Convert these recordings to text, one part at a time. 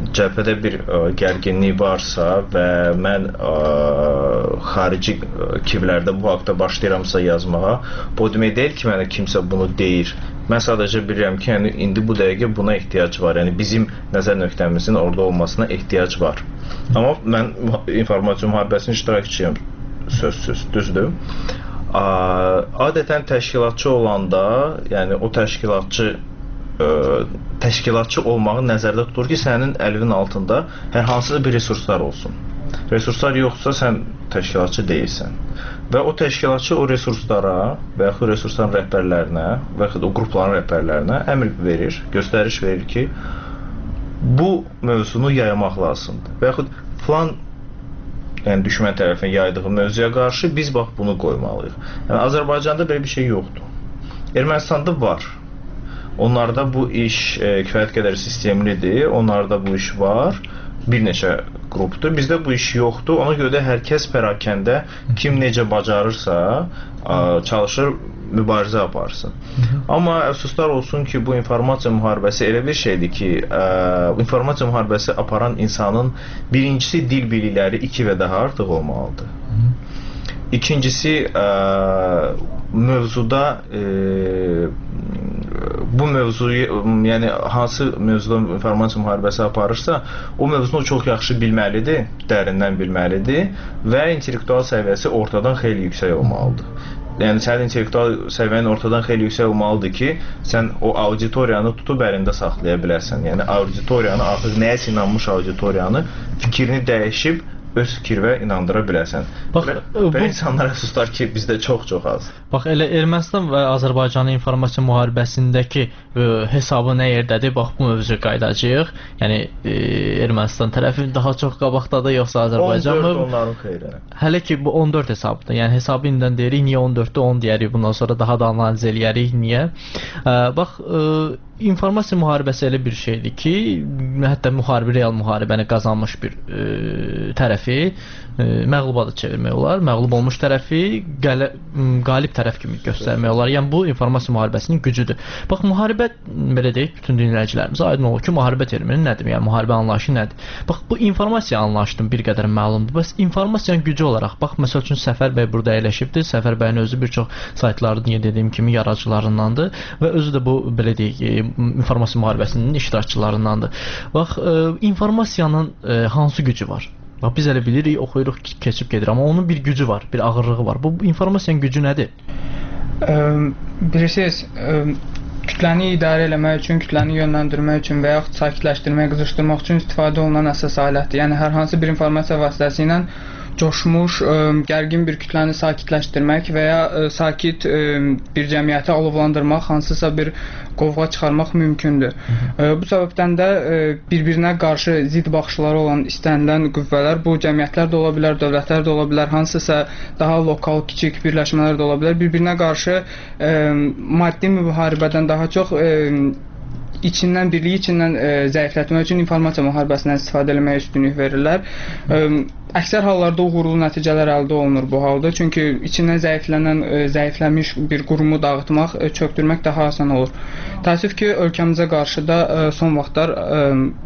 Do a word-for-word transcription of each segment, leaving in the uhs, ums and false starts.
cəbhədə bir ə, gərginlik varsa və mən ə, xarici kivlərdə bu haqda başlayıramsa yazmağa, bu demək deyil ki, mənə kimsə bunu deyir. Mən sadəcə bilirəm ki, yəni, indi bu dəqiqə buna ehtiyac var. Yəni bizim nəzər nöqtəmizin orada olmasına ehtiyac var. Amma mən informasiya müharibəsinin iştirakçıyam, sözsüz, düzdür. Adətən təşkilatçı olanda, yəni o təşkilatçı ə, təşkilatçı olmağı nəzərdə tutur ki, sənin əlinin altında hər hansısa bir resurslar olsun. Resurslar yoxsa sən təşkilatçı deyilsən. Və o təşkilatçı o resurslara və yaxud resursların rəhbərlərinə və yaxud o qrupların rəhbərlərinə əmr verir, göstəriş verir ki, bu mövzunu yaymaq lazımdır. Və yaxud filan yəni düşmən tərəfindən yaydığı mövzuya qarşı biz bax bunu qoymalıyıq. Yəni Azərbaycanda belə bir şey yoxdur. Ermənistanda var. Onlarda bu iş e, kifayət qədər sistemlidir. Onlarda bu iş var. Bir neçə qrupdur. Bizdə bu iş yoxdur. Ona görə də hər kəs pərakəndə kim necə bacarırsa ə, çalışır mübarizə aparsın. Amma əfsuslar olsun ki, bu informasiya müharibəsi elə bir şeydir ki, ə, informasiya müharibəsi aparan insanın birincisi dil bilikləri iki və daha artıq olmalıdır. İkincisi ə, mövzuda ə, bu mövzuyu, yəni hansı mövzuda informasiya müharibəsi aparırsa, o mövzunu çox yaxşı bilməlidir, dərindən bilməlidir və intellektual səviyyəsi ortadan xeyli yüksək olmalıdır. Yəni sənin intellektual səviyyən ortadan xeyli yüksək olmalıdır ki, sən o auditoriyanı tutub əlində saxlaya bilərsən. Yəni auditoriyanı, artıq nəyəsə inanmış auditoriyanı fikrini dəyişib öz fikirvə inandıra bilərsən. Bax, və bu insanlar əfsuslar ki, bizdə çox-çox az. Bax, elə Ermənistan və Azərbaycanın informasiya müharibəsindəki ə, hesabı nə yerdədir? Bax, bu mövzuya qayıdacağıq. Yəni, ə, Ermənistan tərəfi daha çox qabaqdadır, yoxsa Azərbaycan mı? on dörd onların xeyri. Hələ ki, bu on dörd hesabıdır. Yəni, hesabı indidən deyirik, niyə on dörddə on deyərik, bundan sonra daha da analiz eləyərik, niyə? Ə, bax, ə, informasiya müharibəsi elə bir şeydir ki, hətta müharibə, real müharibəni qazanmış bir ə, tərəfi ə, məğluba da çevirmək olar. Məğlub olmuş tərəfi qələ, qalib tərəf kimi göstərmək olar. Yəni, bu informasiya müharibəsinin gücüdür. Bax, müharibə, belə deyək, bütün dinləyicilərimizə aydın olur ki, müharibə termini nədir? Yəni, müharibə anlayışı nədir? Bax, bu informasiya anlayışının bir qədər məlumdur. Bəs informasiyanın gücü olaraq, bax, məsəl üçün Səfər bəy burada əyləşibdir. Səfər bəyin özü bir çox saytların, niyə dediyim kimi, yaradıcılarındandır və özü də bu, belə deyək, informasiya müharibəsinin iştirakçılarındandır. Bax, ə, informasiyanın ə, hansı gücü var? Bax, biz elə bilirik, oxuyuruq, keçib gedir, amma onun bir gücü var, bir ağırlığı var. Bu, bu informasiyanın gücü nədir? Ə, bilirsiniz, ə, kütləni idarə eləmək üçün, kütləni yönləndirmək üçün və yaxud sakitləşdirmək, qızışdırmaq üçün istifadə olunan əsas alətdir. Yəni, hər hansı bir informasiya vasitəsi ilə coşmuş, ə, gərgin bir kütləni sakitləşdirmək və ya ə, sakit ə, bir cəmiyyəti alovlandırmaq, hansısa bir qovğa çıxarmaq mümkündür. Ə, bu səbəbdən də ə, bir-birinə qarşı zid baxışları olan istənilən qüvvələr, bu cəmiyyətlər də ola bilər, dövlətlər də ola bilər, hansısa daha lokal, kiçik birləşmələr də ola bilər, bir-birinə qarşı ə, maddi müharibədən daha çox ə, içindən, birliyi içindən ə, zəiflətmək üçün informasiya müharibəsindən istifadə etməyə üstünlük verirlər. Ə, əksər hallarda uğurlu nəticələr əldə olunur bu halda. Çünki içindən zəiflənən, ə, zəifləmiş bir qurumu dağıtmaq, ə, çökdürmək daha asan olur. Təəssüf ki, ölkəmizə qarşı da ə, son vaxtlar ə,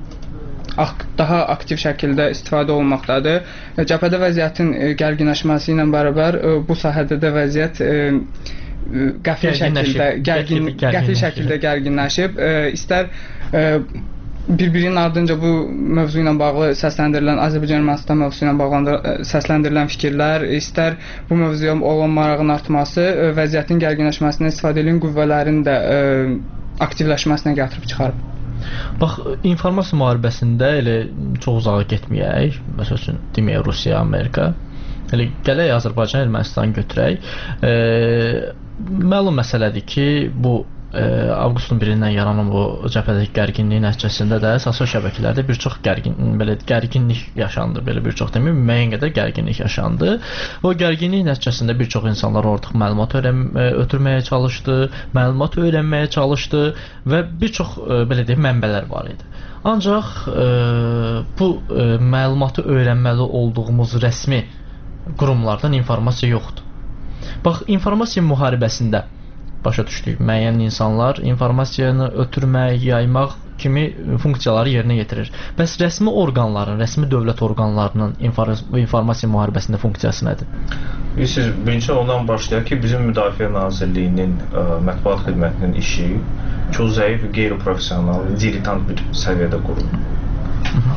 daha aktiv şəkildə istifadə olunmaqdadır. Cəbhədə vəziyyətin ə, gərginləşməsi ilə bərabər ə, bu sahədə də vəziyyət ə, qəfil şəkildə gərgin, qəfil şəkildə gərginləşib. E, istər e, bir-birinin ardınca bu mövzu ilə bağlı səsləndirilən, Azərbaycan-Ermənistan mövzusu ilə bağlı səsləndirilən fikirlər, istər bu mövzuya olan marağın artması, e, vəziyyətin gərginləşməsinə istifadə edilən qüvvələrin də e, aktivləşməsinə gətirib çıxarıb. Bax, informasiya müharibəsində elə çox uzağa getməyək. Məsəl üçün, deməyək, Rusiya, Amerika. Elə gələk Azərbaycan, Ermənistan götürək. E, məlum məsələdir ki, bu e, avqustun birindən yaranan bu cəbhədəki gərginliyin nəticəsində də sosial şəbəkələrdə bir çox gərgin, belə gərginlik yaşandı. Belə bir çox deməyim, müəyyən qədər gərginlik yaşandı. O gərginlik nəticəsində bir çox insanlar ortaq məlumat öyrən, ötürməyə çalışdı, məlumat öyrənməyə çalışdı və bir çox e, belə deyim, mənbələr var idi. Ancaq e, bu e, məlumatı öyrənməli olduğumuz rəsmi qurumlardan informasiya yoxdur. Bax, informasiya müharibəsində başa düşdük, müəyyən insanlar informasiyanı ötürmək, yaymaq kimi funksiyaları yerinə yetirir. Bəs rəsmi orqanların, rəsmi dövlət orqanlarının informasiya müharibəsində funksiyası nədir? Bilirsiniz, birinci ondan başlayaq ki, bizim Müdafiə Nazirliyinin ə, mətbuat xidmətinin işi çox zəif, qeyri-professional, diletant bir səviyyədə qurulur.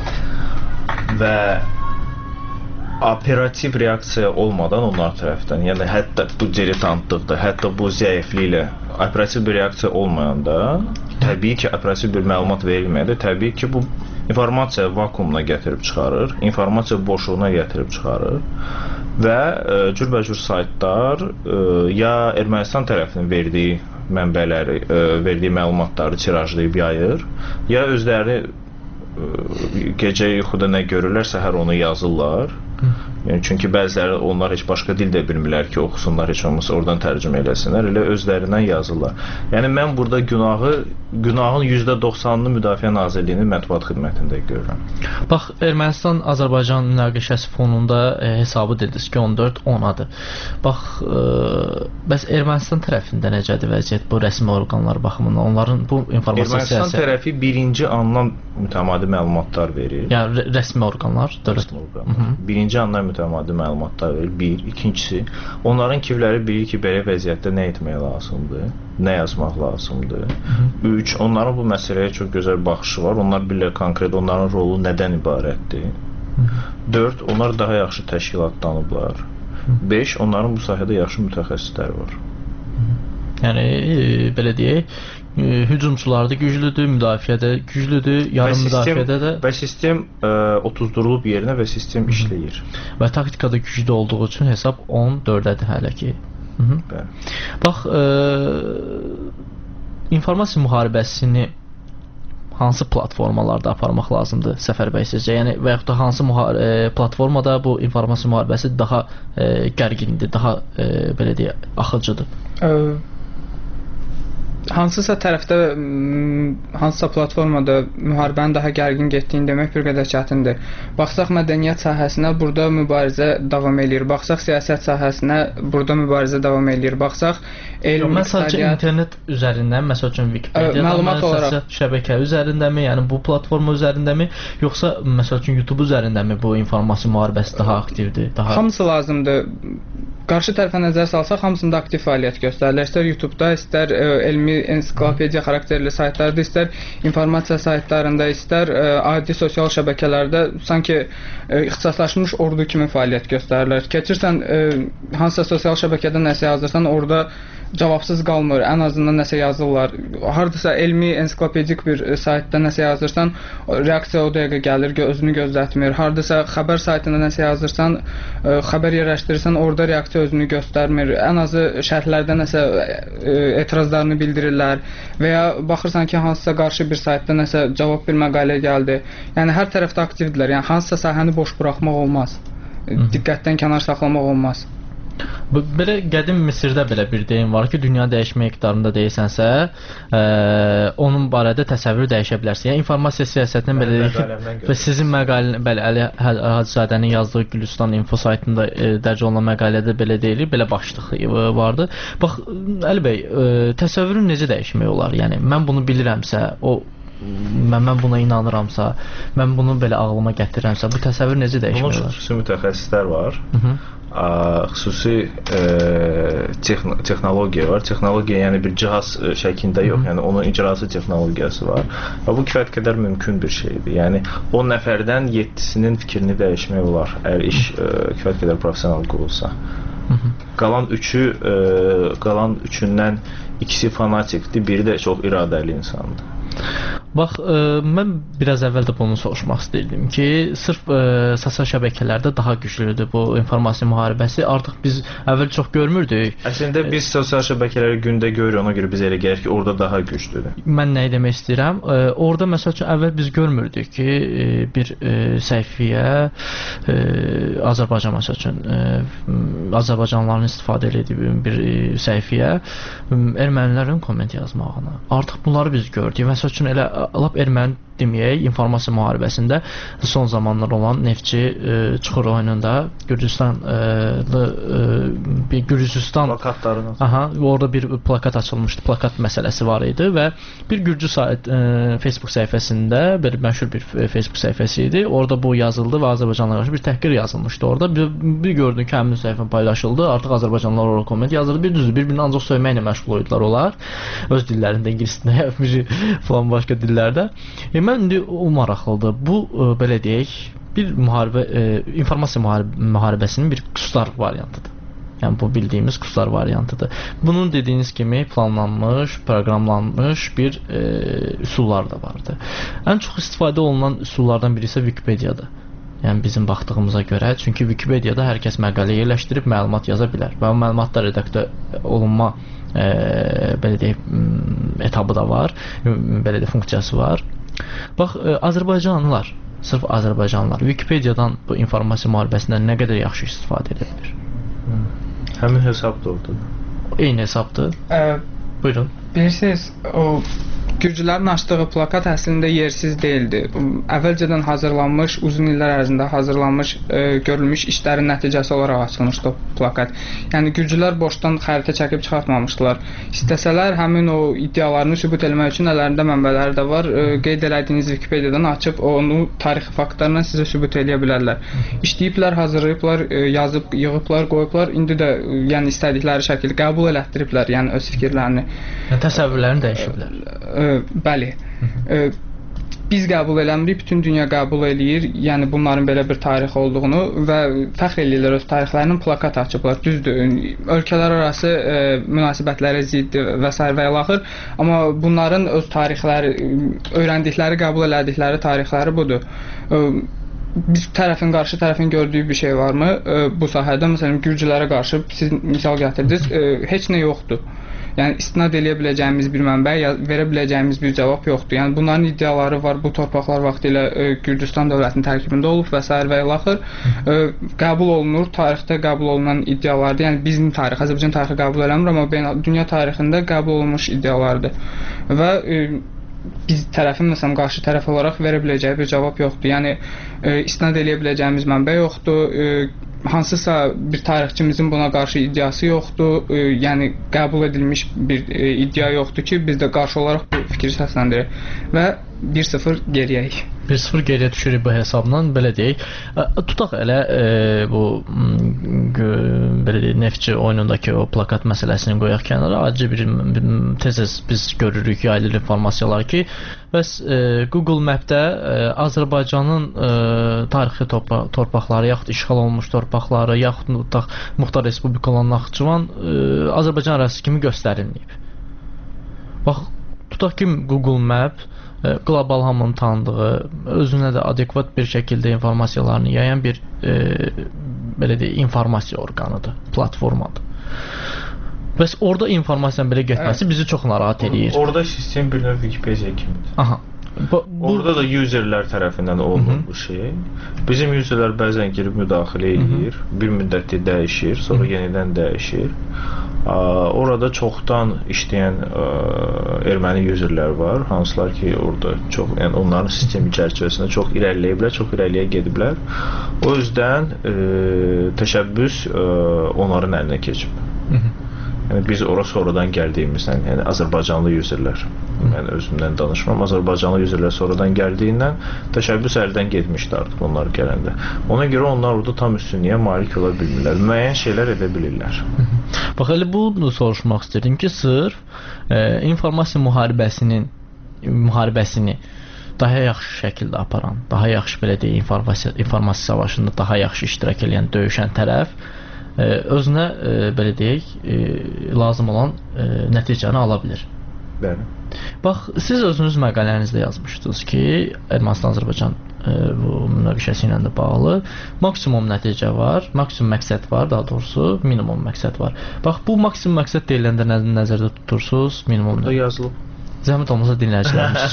Və operativ reaksiya olmadan onlar tərəfdən, yəni hətta bu diletantlıqda, hətta bu zəifliklə operativ bir reaksiya olmayanda, təbii ki, operativ bir məlumat verilməyəndə, təbii ki, bu informasiya vakuumuna gətirib çıxarır, informasiya boşluğuna gətirib çıxarır və e, cürbəcür saytlar e, ya Ermənistan tərəfinin verdiyi mənbələri, e, verdiyi məlumatları tirajlayıb yayır, ya özləri e, gecə yuxuda nə görürlər, səhər onu yazırlar. Yəni, çünki bəziləri onlar heç başqa dil də bilmirlər ki, oxusunlar, heç olmasa oradan tərcümə eləsinlər, elə özlərindən yazırlar. Yəni, mən burada günahı, günahın yüzdə doxsanını Müdafiə Nazirliyinin mətbuat xidmətində görürəm. Bax, Ermənistan-Azərbaycan münaqişəsi fonunda e, hesabı dediniz ki, on dörd onadır. Bax, e, bəs Ermənistan tərəfində necədir vəziyyət bu rəsmi orqanlar baxımından? Onların bu informasiya Ermənistan siyasəti... tərəfi birinci andan mütəmadi məlumatlar verir. Yəni, rəsmi orqanlar, dövlət. Rəsmi orqanlar. Birinci andan mütəmadi məlumatlar verir. Bir. İkincisi, onların kivləri bilir ki, belə vəziyyətdə nə etmək lazımdır, nə yazmaq lazımdır. Hı-hı. Üç. Onların bu məsələyə çox gözəl baxışı var. Onlar bilirlər konkret onların rolu nədən ibarətdir. Hı-hı. Dörd. Onlar daha yaxşı təşkilatlanıblar. Hı-hı. Beş. Onların bu sahədə yaxşı mütəxəssislər var. Hı-hı. Yəni, e, belə deyək, e, hücumçular da güclüdür, müdafiədə güclüdür, yarım sistem, müdafiədə də... Və sistem e, otuzdurulub yerinə və sistem Hı-hı. işləyir. Və taktikada güclü olduğu üçün hesab on dördədir hələ ki. Hı-hı. Bax, e, informasiya müharibəsini hansı platformalarda aparmaq lazımdır Səfərbəy sizcə? Yəni, və yaxud da hansı e, platformada bu informasiya müharibəsi daha e, gərgindir, daha e, belə deyək, axıcıdır? Ə Hansısa tərəfdə, hansısa platformada müharibənin daha gərgin getdiyini demək bir qədər çətindir. Baxsaq mədəniyyət sahəsinə, burada mübarizə davam eləyir. Baxsaq siyasət sahəsinə, burada mübarizə davam eləyir. Baxsaq elm, Yox, məsəl üçün internet üzərindən, məsəl üçün Wikipedia, sosial şəbəkə üzərindəmi, yəni bu platforma üzərindəmi, yoxsa məsəl üçün YouTube üzərindəmi bu informasiya müharibəsi daha aktivdir? Daha... Hamısı lazımdır. Qarşı tərəfə nəzər salsaq, hamısında aktiv fəaliyyət göstərirlər. İstər YouTube-da, istər ə, elmi ensiklopediya xarakterli saytlarda, istər informasiya saytlarında, istər ə, adi sosial şəbəkələrdə sanki ə, ixtisaslaşmış ordu kimi fəaliyyət göstərirlər. Keçirsən ə, hansısa sosial şəbəkədə nəsə yazırsan, orada cavabsız qalmır. Ən azından nəsə yazırlar. Hardasa elmi ensiklopedik bir saytda nəsə yazırsan, reaksiya o dəqiqə gəlir, özünü gözlətmir. Hardasa xəbər saytında nəsə yazırsan, ə, xəbər yerləşdirirsən, orada reaksiya özünü göstərmir. Ən azı şərhlərdə nəsə ə, etirazlarını bildirirlər və ya baxırsan ki, hansısa qarşı bir saytda nəsə cavab bir məqalə gəldi. Yəni hər tərəfdə aktivdirlər. Yəni hansısa sahəni boş buraxmaq olmaz. Diqqətdən kənar saxlamaq olmaz. Belə qədim Misirdə belə bir deyim var ki, dünya dəyişmə iqtidarında deyirsənsə, ə, onun barədə təsəvvür dəyişə bilərsən. Yəni informasiya siyasətindən belə deyək ki, və sizin məqalə, bəli, Əli Hacızadənin yazdığı Gülüstan info saytında ə, dərc olunan məqalədə belə deyilir, belə başlıq vardı. Bax, Əli bəy, ə, təsəvvürün necə dəyişmək olar? Yəni mən bunu bilirəmsə, o mən, mən buna inanıramsa, mən bunu belə ağlıma gətirirəmsə, bu təsəvvür necə dəyişmək olar? Bunun üçün xüsusi mütəxəssislər var. Hı -hı. Ə, xüsusi ə, texn texnologiya var. Texnologiya yəni bir cihaz şəklində yox, yəni onun icrası texnologiyası var. Və bu kifayət qədər mümkün bir şeydir. Yəni on nəfərdən yeddisinin fikrini dəyişmək olar, əgər iş ə, kifayət qədər professional qurulsa. Qalan üçü, ə, qalan üçündən ikisi fanatikdir, biri də çox iradəli insandır. Bax, ə, mən biraz əvvəl də bunu soruşmaq istəyirdim ki, sırf ə, sosial şəbəkələrdə daha güclüdür bu informasiya müharibəsi. Artıq biz əvvəl çox görmürdük. Əslində biz sosial şəbəkələri gündə görürük, ona görə biz elə gəlir ki, orada daha güclüdür. Mən nə demək istəyirəm? Ə, orada məsəl üçün əvvəl biz görmürdük ki, ə, bir ə, səhifəyə ə, Azərbaycan məsəl üçün ə, Azərbaycanlıların istifadə etdiyi bir ə, səhifəyə ə, ermənilərin komment yazmağını. Artıq bunları biz gördük. Məsəl üçün elə lap erməni deməyək, informasiya müharibəsində son zamanlar olan Neftçi e, Çuxur oyununda Gürcüstan e, e, bir Gürcüstan plakatlarını. Aha, orada bir plakat açılmışdı. Plakat məsələsi var idi və bir Gürcü sayt e, Facebook səhifəsində bir məşhur bir Facebook səhifəsi idi. Orada bu yazıldı və Azərbaycanla qarşı bir təhqir yazılmışdı. Orada bir, bir gördüm ki, həmin səhifə paylaşıldı. Artıq Azərbaycanlılar orada komment yazırdı. Bir düzdür, bir-birini ancaq söyməklə məşğul idilər onlar. Öz dillərində, ingiliscə, falan başqa dillərdə. E, mən indi o maraqlıdır. Bu e, belə deyək, bir müharibə e, informasiya müharib müharibəsinin bir qüsur variantıdır. Yəni bu bildiyimiz qüsur variantıdır. Bunun dediyiniz kimi planlanmış, proqramlanmış bir e, üsullar da vardı. Ən çox istifadə olunan üsullardan biri isə Wikipediyadır. Yəni bizim baxdığımıza görə, çünki Wikipediyada hər kəs məqalə yerləşdirib məlumat yaza bilər və o məlumatlar redaktə olunma e, belə deyək etabı da var, belə də funksiyası var. Bax, e, Azərbaycanlılar, sırf Azərbaycanlılar Wikipediyadan bu informasiya müharibəsindən nə qədər yaxşı istifadə edə bilir? Həmin hesab da oradadır. Eyni hesabdır. Ə, Buyurun. Bilirsiniz, o Gürcülərin açdığı plakat əslində yersiz deyildi. Əvvəlcədən hazırlanmış, uzun illər ərzində hazırlanmış, e, görülmüş işlərin nəticəsi olaraq açılmışdı o plakat. Yəni Gürcülər boşdan xəritə çəkib çıxartmamışdılar. İstəsələr həmin o iddialarını sübut etmək üçün əllərində mənbələri də var. E, qeyd elədiyiniz Wikipediyadan açıb onu tarixi faktlarla sizə sübut edə bilərlər. İşləyiblər, hazırlayıblar, e, yazıb, yığıblar, qoyublar. İndi də e, yəni istədikləri şəkildə qəbul elətdiriblər, yəni öz fikirlərini. Təsəvvürlərini dəyişiblər. E, Bəli. E, biz qəbul eləmirik, bütün dünya qəbul eləyir. Yəni bunların belə bir tarixi olduğunu və fəxr eləyirlər öz tarixlərinin, plakat açıblar. Düzdür, ölkələr arası e, münasibətlərə zidd və s. və ilaxır. Amma bunların öz tarixləri, öyrəndikləri, qəbul elədikləri tarixləri budur. E, biz tərəfin, qarşı tərəfin gördüyü bir şey varmı? E, bu sahədə, məsələn, Gürcülərə qarşı siz misal gətirdiniz, e, heç nə yoxdur. Yəni istinad eləyə biləcəyimiz bir mənbə, ya verə biləcəyimiz bir cavab yoxdur. Yəni bunların iddiaları var. Bu torpaqlar vaxtilə e, Gürcüstan dövlətinin tərkibində olub və s. və ilaxır. E, qəbul olunur, tarixdə qəbul olunan iddialardır. Yəni bizim tarix, Azərbaycan tarixi qəbul eləmir, amma beyn dünya tarixində qəbul olunmuş iddialardır. Və e, biz tərəfin, məsələn, qarşı tərəf olaraq verə biləcəyi bir cavab yoxdur. Yəni e, istinad eləyə biləcəyimiz mənbə yoxdur. E, hansısa bir tarixçimizin buna qarşı iddiası yoxdur. E, yəni qəbul edilmiş bir e, iddia yoxdur ki, biz də qarşı olaraq bu fikri səsləndirək və bir sıfır geriyəyik. bir sıfır geriyə düşürük bu hesabla, belə deyək. Tutaq elə e, bu belə deyək, Neftçi oyunundakı o plakat məsələsini qoyaq kənara. Acı bir, bir tez-tez biz görürük yayılır informasiyalar ki, bəs e, Google Map-də e, Azərbaycanın e, tarixi torpa torpaqları, yaxud işğal olunmuş torpaqları, yaxud tutaq Muxtar Respublika olan Naxçıvan e, Azərbaycan ərazisi kimi göstərilməyib. Bax, tutaq ki, Google Map qlobal hamının tanıdığı, özünə də adekvat bir şəkildə informasiyalarını yayan bir e, belə deyək, informasiya orqanıdır, platformadır. Bəs orada informasiyanın belə getməsi bizi çox narahat edir. Orada sistem bir növ Wikipedia kimidir. Aha. Bu, bu... Orada da userlər tərəfindən olunur bu şey. Bizim userlər bəzən girib müdaxilə edir, Hı -hı. bir müddətdə dəyişir, sonra Hı -hı. yenidən dəyişir. Orada çoxdan işləyən ə, erməni userlər var, hansılar ki orada çox, yəni onların sistemi çərçivəsində çox irəliləyiblər, çox irəliyə gediblər. O yüzdən ə, təşəbbüs ə, onların əlinə keçib. Hı -hı. Yəni biz ora sonradan gəldiyimizdən, yəni Azərbaycanlı userlər, mən özümdən danışmam, Azərbaycanlı userlər sonradan gəldiyindən təşəbbüs əldən getmişdi artıq onlar gələndə. Ona görə onlar orada tam üstünlüyə malik ola bilmirlər, müəyyən şeylər edə bilirlər. Bax, elə bunu soruşmaq istəyirdim ki, sırf e, informasiya müharibəsinin müharibəsini daha yaxşı şəkildə aparan, daha yaxşı belə deyək, informasiya, informasiya savaşında daha yaxşı iştirak edən, döyüşən tərəf e, özünə e, belə deyək, e, lazım olan e, nəticəni ala bilir. Bəli. Bax, siz özünüz məqalənizdə yazmışdınız ki, Ermənistan-Azərbaycan e, bu münaqişəsi ilə də bağlı maksimum nəticə var, maksimum məqsəd var, daha doğrusu minimum məqsəd var. Bax, bu maksimum məqsəd deyiləndə nə, nəzərdə tutursunuz? Minimum burada yazılıb. Zəhmət olmasa dinləyicilərimiz.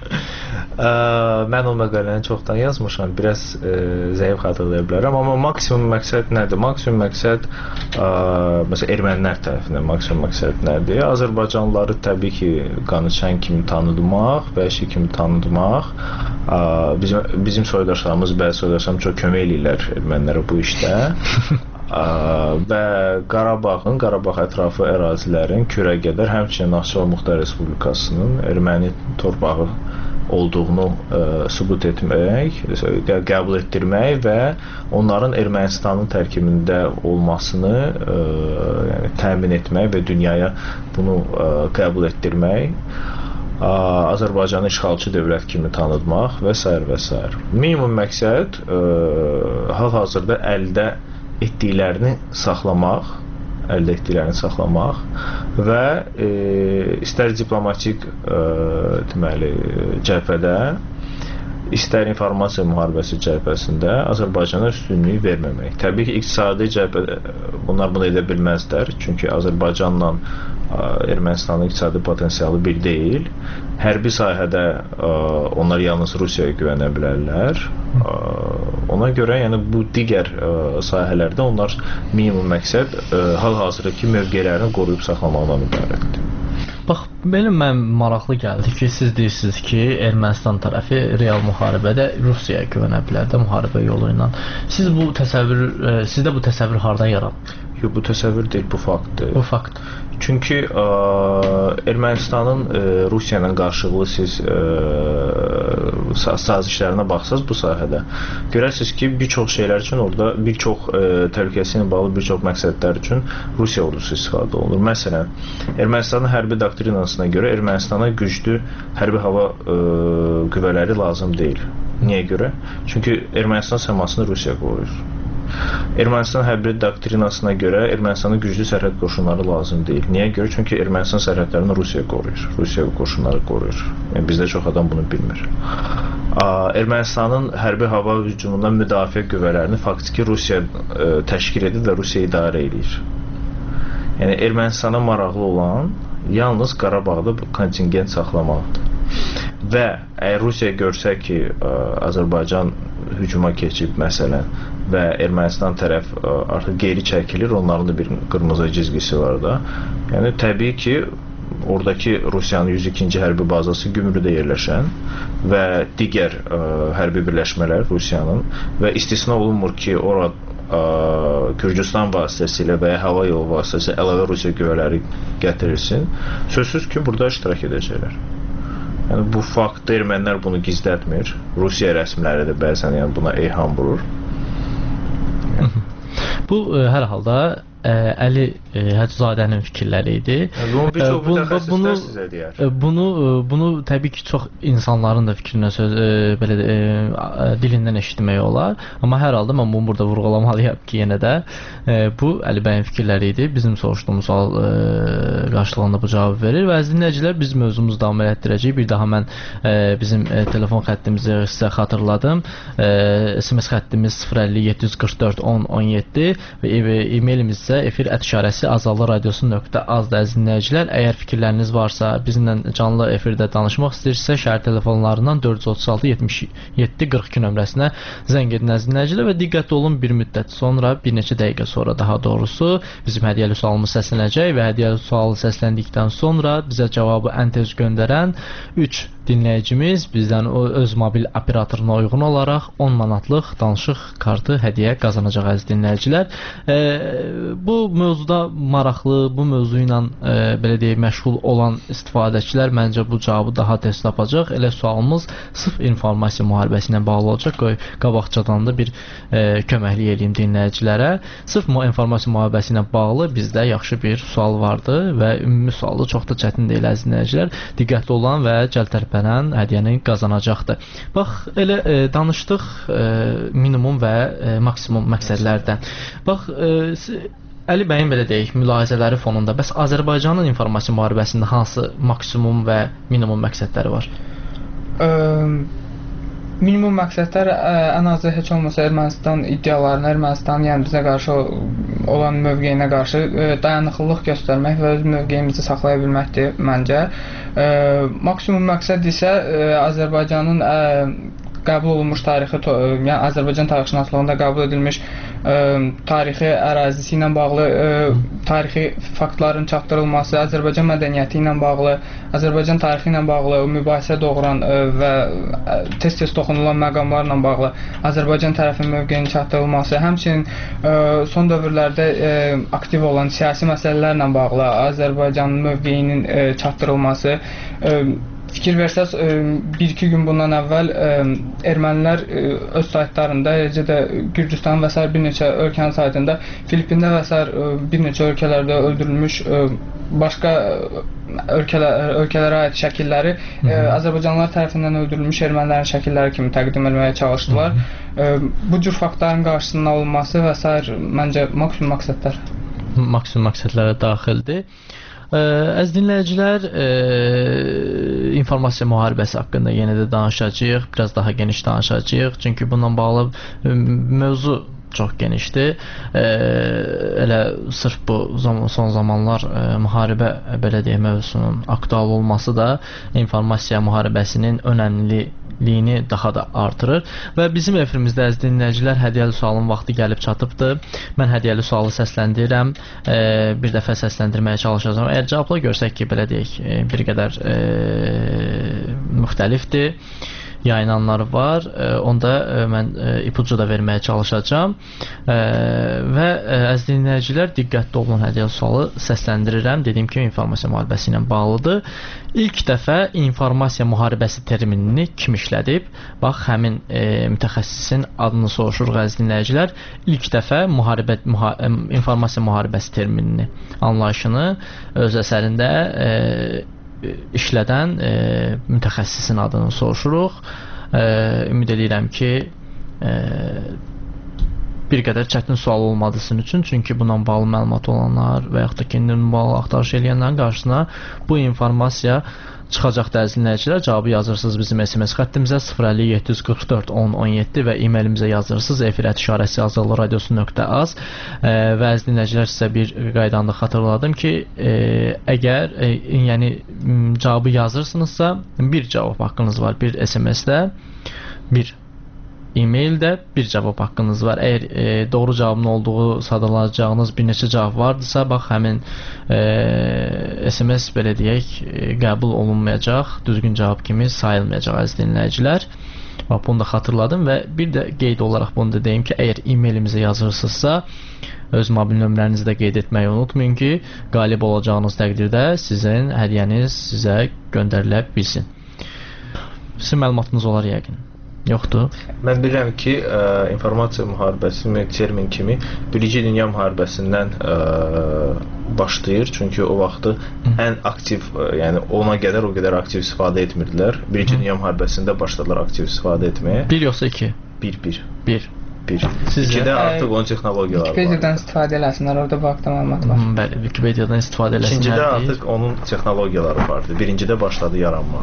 Mən o məqaləni çoxdan yazmışam, biraz ə, zəif xatırlaya bilərəm, amma maksimum məqsəd nədir? Maksimum məqsəd ə, məsələn ermənilər tərəfindən maksimum məqsəd nədir? Azərbaycanlıları təbii ki, qanıçən kimi tanıdmaq, vəhşi kimi tanıdmaq. Ə, bizim bizim soydaşlarımız, bəzi soydaşlarımız çox kömək eləyirlər ermənilərə bu işdə. Ə, və Qarabağın, Qarabağ ətrafı ərazilərin kürəgədər, həmçinin Naxçıvan Muxtar Respublikasının erməni torpağı olduğunu ə, sübut etmək, qəbul etdirmək və onların Ermənistanın tərkibində olmasını ə, yəni, təmin etmək və dünyaya bunu ə, qəbul etdirmək, ə, Azərbaycanı işğalçı dövlət kimi tanıtmaq və s. və s. Minimum məqsəd ə, hal-hazırda əldə etdiklərini saxlamaq, əldə etdiklərini saxlamaq və e, istər diplomatik e, deməli cəbhədə, istər informasiya müharibəsi cəbhəsində Azərbaycana üstünlük verməmək. Təbii ki, iqtisadi cəbhədə bunlar bunu edə bilməzlər, çünki Azərbaycanla Ermənistanın iqtisadi potensialı bir deyil. Hərbi sahədə ə, onlar yalnız Rusiyaya güvənə bilərlər. Ə, ona görə yəni bu digər ə, sahələrdə onlar minimum məqsəd ə, hal-hazırdakı mövqelərini qoruyub saxlamaqdan ibarətdir. Bax, belə mən maraqlı gəldi ki, siz deyirsiniz ki, Ermənistan tərəfi real müharibədə Rusiyaya güvənə bilər də müharibə yolu ilə. Siz bu təsəvvür, ə, sizdə bu təsəvvür hardan yaranıb? Yox, bu təsəvvür deyil, bu faktdır. Bu fakt. Çünki ə, Ermənistanın ə, Rusiya ilə qarşılıqlı siz ə, sazişlərinə baxsaz bu sahədə görərsiniz ki, bir çox şeylər üçün orada bir çox ə, təhlükəsi ilə bağlı bir çox məqsədlər üçün Rusiya ordusu istifadə olunur. Məsələn, Ermənistanın hərbi doktrinasına görə Ermənistana güclü hərbi hava ə, qüvvələri lazım deyil. Niyə görə? Çünki Ermənistan səmasını Rusiya qoruyur. Ermənistan hərbi doktrinasına görə Ermənistanın güclü sərhəd qoşunları lazım deyil. Niyə görə? Çünki Ermənistan sərhədlərini Rusiya qoruyur. Rusiya qoşunları qoruyur. Yəni bizdə çox adam bunu bilmir. Ermənistanın hərbi hava hücumundan müdafiə qüvvələrini faktiki Rusiya ə, təşkil edir və Rusiya idarə edir. Yəni Ermənistana maraqlı olan yalnız Qarabağda bu kontingent saxlamaqdır. Və əgər Rusiya görsə ki, ə, Azərbaycan hücuma keçib məsələn və Ermənistan tərəf ə, artıq geri çəkilir, onların da bir qırmızı cizgisi var da. Yəni təbii ki, oradakı Rusiyanın yüz ikinci hərbi bazası Gümrüdə yerləşən və digər ə, hərbi birləşmələr Rusiyanın və istisna olunmur ki, orada ə, Gürcüstan vasitəsilə və ya hava yolu vasitəsilə əlavə Rusiya qüvvələri gətirilsin, sözsüz ki, burada iştirak edəcəklər. Yəni bu faktda ermənilər bunu gizlətmir. Rusiya rəsmiləri də bəzən yəni buna eyham vurur. Yəni. Bu ə, hər halda ə, Əli ə, Həcızadənin fikirləri idi. Bunu bir çox mütəxəssislər sizə deyər. Bunu bunu təbii ki, çox insanların da fikrinə söz ə, belə ə, dilindən eşitmək olar. Amma hər halda mən bunu burada vurğulamalıyam ki, yenə də ə, bu Əli bəyin fikirləri idi. Bizim soruşduğumuz sual ə, qarşılığında bu cavabı verir və əziz dinləyicilər, biz mövzumuzu davam etdirəcəyik. Bir daha mən ə, bizim ə, telefon xəttimizi sizə xatırladım. Ə, S M S xəttimiz sıfır əlli yeddi yüz qırx dörd on on yeddi və e-mailimiz isə efir ət işarəsi azallı radiosu nöqtə azdır əziz dinləyicilər. Əgər fikirləriniz varsa, bizimlə canlı efirdə danışmaq istəyirsə, şəhər telefonlarından dörd yüz otuz altı yetmiş yeddi qırx iki nömrəsinə zəng edin əziz dinləyicilər və diqqətli olun, bir müddət sonra, bir neçə dəqiqə sonra daha doğrusu bizim hədiyyəli sualımız səslənəcək və hədiyyəli sualı səsləndikdən sonra bizə cavabı ən tez göndərən üç dinləyicimiz bizdən o öz mobil operatoruna uyğun olaraq on manatlıq danışıq kartı hədiyyə qazanacaq əziz dinləyicilər. E, bu mövzuda maraqlı, bu mövzu ilə e, belə deyək məşğul olan istifadəçilər məncə bu cavabı daha tez tapacaq. Elə sualımız sırf informasiya müharibəsi ilə bağlı olacaq. Qoy qabaqcadan da bir e, köməklik eləyim dinləyicilərə. Sırf bu informasiya müharibəsi ilə bağlı bizdə yaxşı bir sual vardı və ümumi sualı çox da çətin deyil əziz dinləyicilər. Diqqətli olan və cəltərpə hədiyyəni qazanacaqdır. Bax, elə e, danışdıq e, minimum və e, maksimum məqsədlərdən. Bax, e, Əli bəyin belə deyək, mülahizələri fonunda bəs Azərbaycanın informasiya müharibəsində hansı maksimum və minimum məqsədləri var? Ə, minimum məqsədlər ə, ən azı heç olmasa Ermənistan iddialarına, Ermənistan yəni bizə qarşı olan mövqeyinə qarşı ə, dayanıqlılıq göstərmək və öz mövqeyimizi saxlaya bilməkdir məncə. Ə, maksimum məqsəd isə ə, Azərbaycanın ə, qəbul olunmuş tarixi, yəni Azərbaycan tarixşünaslığında qəbul edilmiş ə, tarixi ərazisi ilə bağlı ə, tarixi faktların çatdırılması, Azərbaycan mədəniyyəti ilə bağlı, Azərbaycan tarixi ilə bağlı mübahisə doğuran ə, və tez-tez toxunulan məqamlarla bağlı Azərbaycan tərəfinin mövqeyinin çatdırılması, həmçinin ə, son dövrlərdə ə, aktiv olan siyasi məsələlərlə bağlı Azərbaycanın mövqeyinin ə, çatdırılması. Ə, Fikir versəz, bir-iki gün bundan əvvəl ermənilər öz saytlarında, eləcə də Gürcüstan və s. bir neçə ölkənin saytında, Filippində və s. bir neçə ölkələrdə öldürülmüş başqa ölkələr, ölkələrə aid şəkilləri Hı -hı. Azərbaycanlılar tərəfindən öldürülmüş ermənilərin şəkilləri kimi təqdim etməyə çalışdılar. Hı -hı. Bu cür faktların qarşısının alınması və s. məncə maksimum məqsədlər. Maksimum məqsədlərə daxildir. Əziz dinləyicilər, e, informasiya müharibəsi haqqında yenə də danışacağıq, biraz daha geniş danışacağıq, çünki bununla bağlı mövzu çox genişdir. E, elə sırf bu zaman, son zamanlar e, müharibə belə deyək mövzusunun aktual olması da informasiya müharibəsinin önəmliliyini daha da artırır. Və bizim efirimizdə əziz dinləyicilər, hədiyyəli sualın vaxtı gəlib çatıbdır. Mən hədiyyəli sualı səsləndirirəm. E, bir dəfə səsləndirməyə çalışacağam. Əgər cavabla görsək ki, belə deyək, e, bir qədər e, müxtəlifdir, yayınanları var. E, onda e, mən e, ipucu da verməyə çalışacağam. E, və e, əziz dinləyicilər, diqqətli olun, hədiyyəli sualı səsləndirirəm. Dediyim kimi informasiya müharibəsi ilə bağlıdır. İlk dəfə informasiya müharibəsi terminini kim işlədib? Bax, həmin e, mütəxəssisin adını soruşuruq əziz dinləyicilər. İlk dəfə müharibə, müha, informasiya müharibəsi terminini, anlayışını öz əsərində e, işlədən e, mütəxəssisin adını soruşuruq. E, ümid edirəm ki, e, bir qədər çətin sual olmadısın üçün, çünki bununla bağlı məlumat olanlar və yaxud da kendilərini bağlı axtarış edənlərin qarşısına bu informasiya çıxacaq əziz dinləyicilər. Cavabı yazırsınız bizim S M S xəttimizə sıfır əlli yeddi yüz qırx dörd on on yeddi və e-mailimizə yazırsınız efirət işarəsi azadlı radiosu nöqtə az. E, və əziz dinləyicilər, sizə bir qaydanda xatırladım ki, e, əgər e, yəni cavabı yazırsınızsa bir cavab haqqınız var, bir S M S-də, bir e-maildə bir cavab haqqınız var. Əgər e, doğru cavabın olduğu sadalayacağınız bir neçə cavab vardısa, bax, həmin e, S M S belə deyək, e, qəbul olunmayacaq, düzgün cavab kimi sayılmayacaq əziz dinləyicilər. Bax, bunu da xatırladım və bir də qeyd olaraq bunu da deyim ki, əgər e-mailimizə yazırsınızsa, öz mobil nömrənizi də qeyd etməyi unutmayın ki, qalib olacağınız təqdirdə sizin hədiyyəniz sizə göndərilə bilsin. Sizin məlumatınız olar yəqin. Yoxdur. Mən bilirəm ki, ə, informasiya müharibəsi termin kimi Birinci Dünya müharibəsindən ə, başlayır. Çünki o vaxtı ən aktiv, ə, yəni ona qədər o qədər aktiv istifadə etmirdilər. Birinci Dünya müharibəsində başladılar aktiv istifadə etməyə. Bir yoxsa iki? Bir, bir. Bir. Bir. İkidə artıq onun texnologiyaları var. Wikipediadan istifadə eləsinlər, orada bu haqda məlumat var. Hmm, bəli, Wikipediadan istifadə eləsinlər. İkincidə artıq onun texnologiyaları vardı. Birincidə başladı yaranma.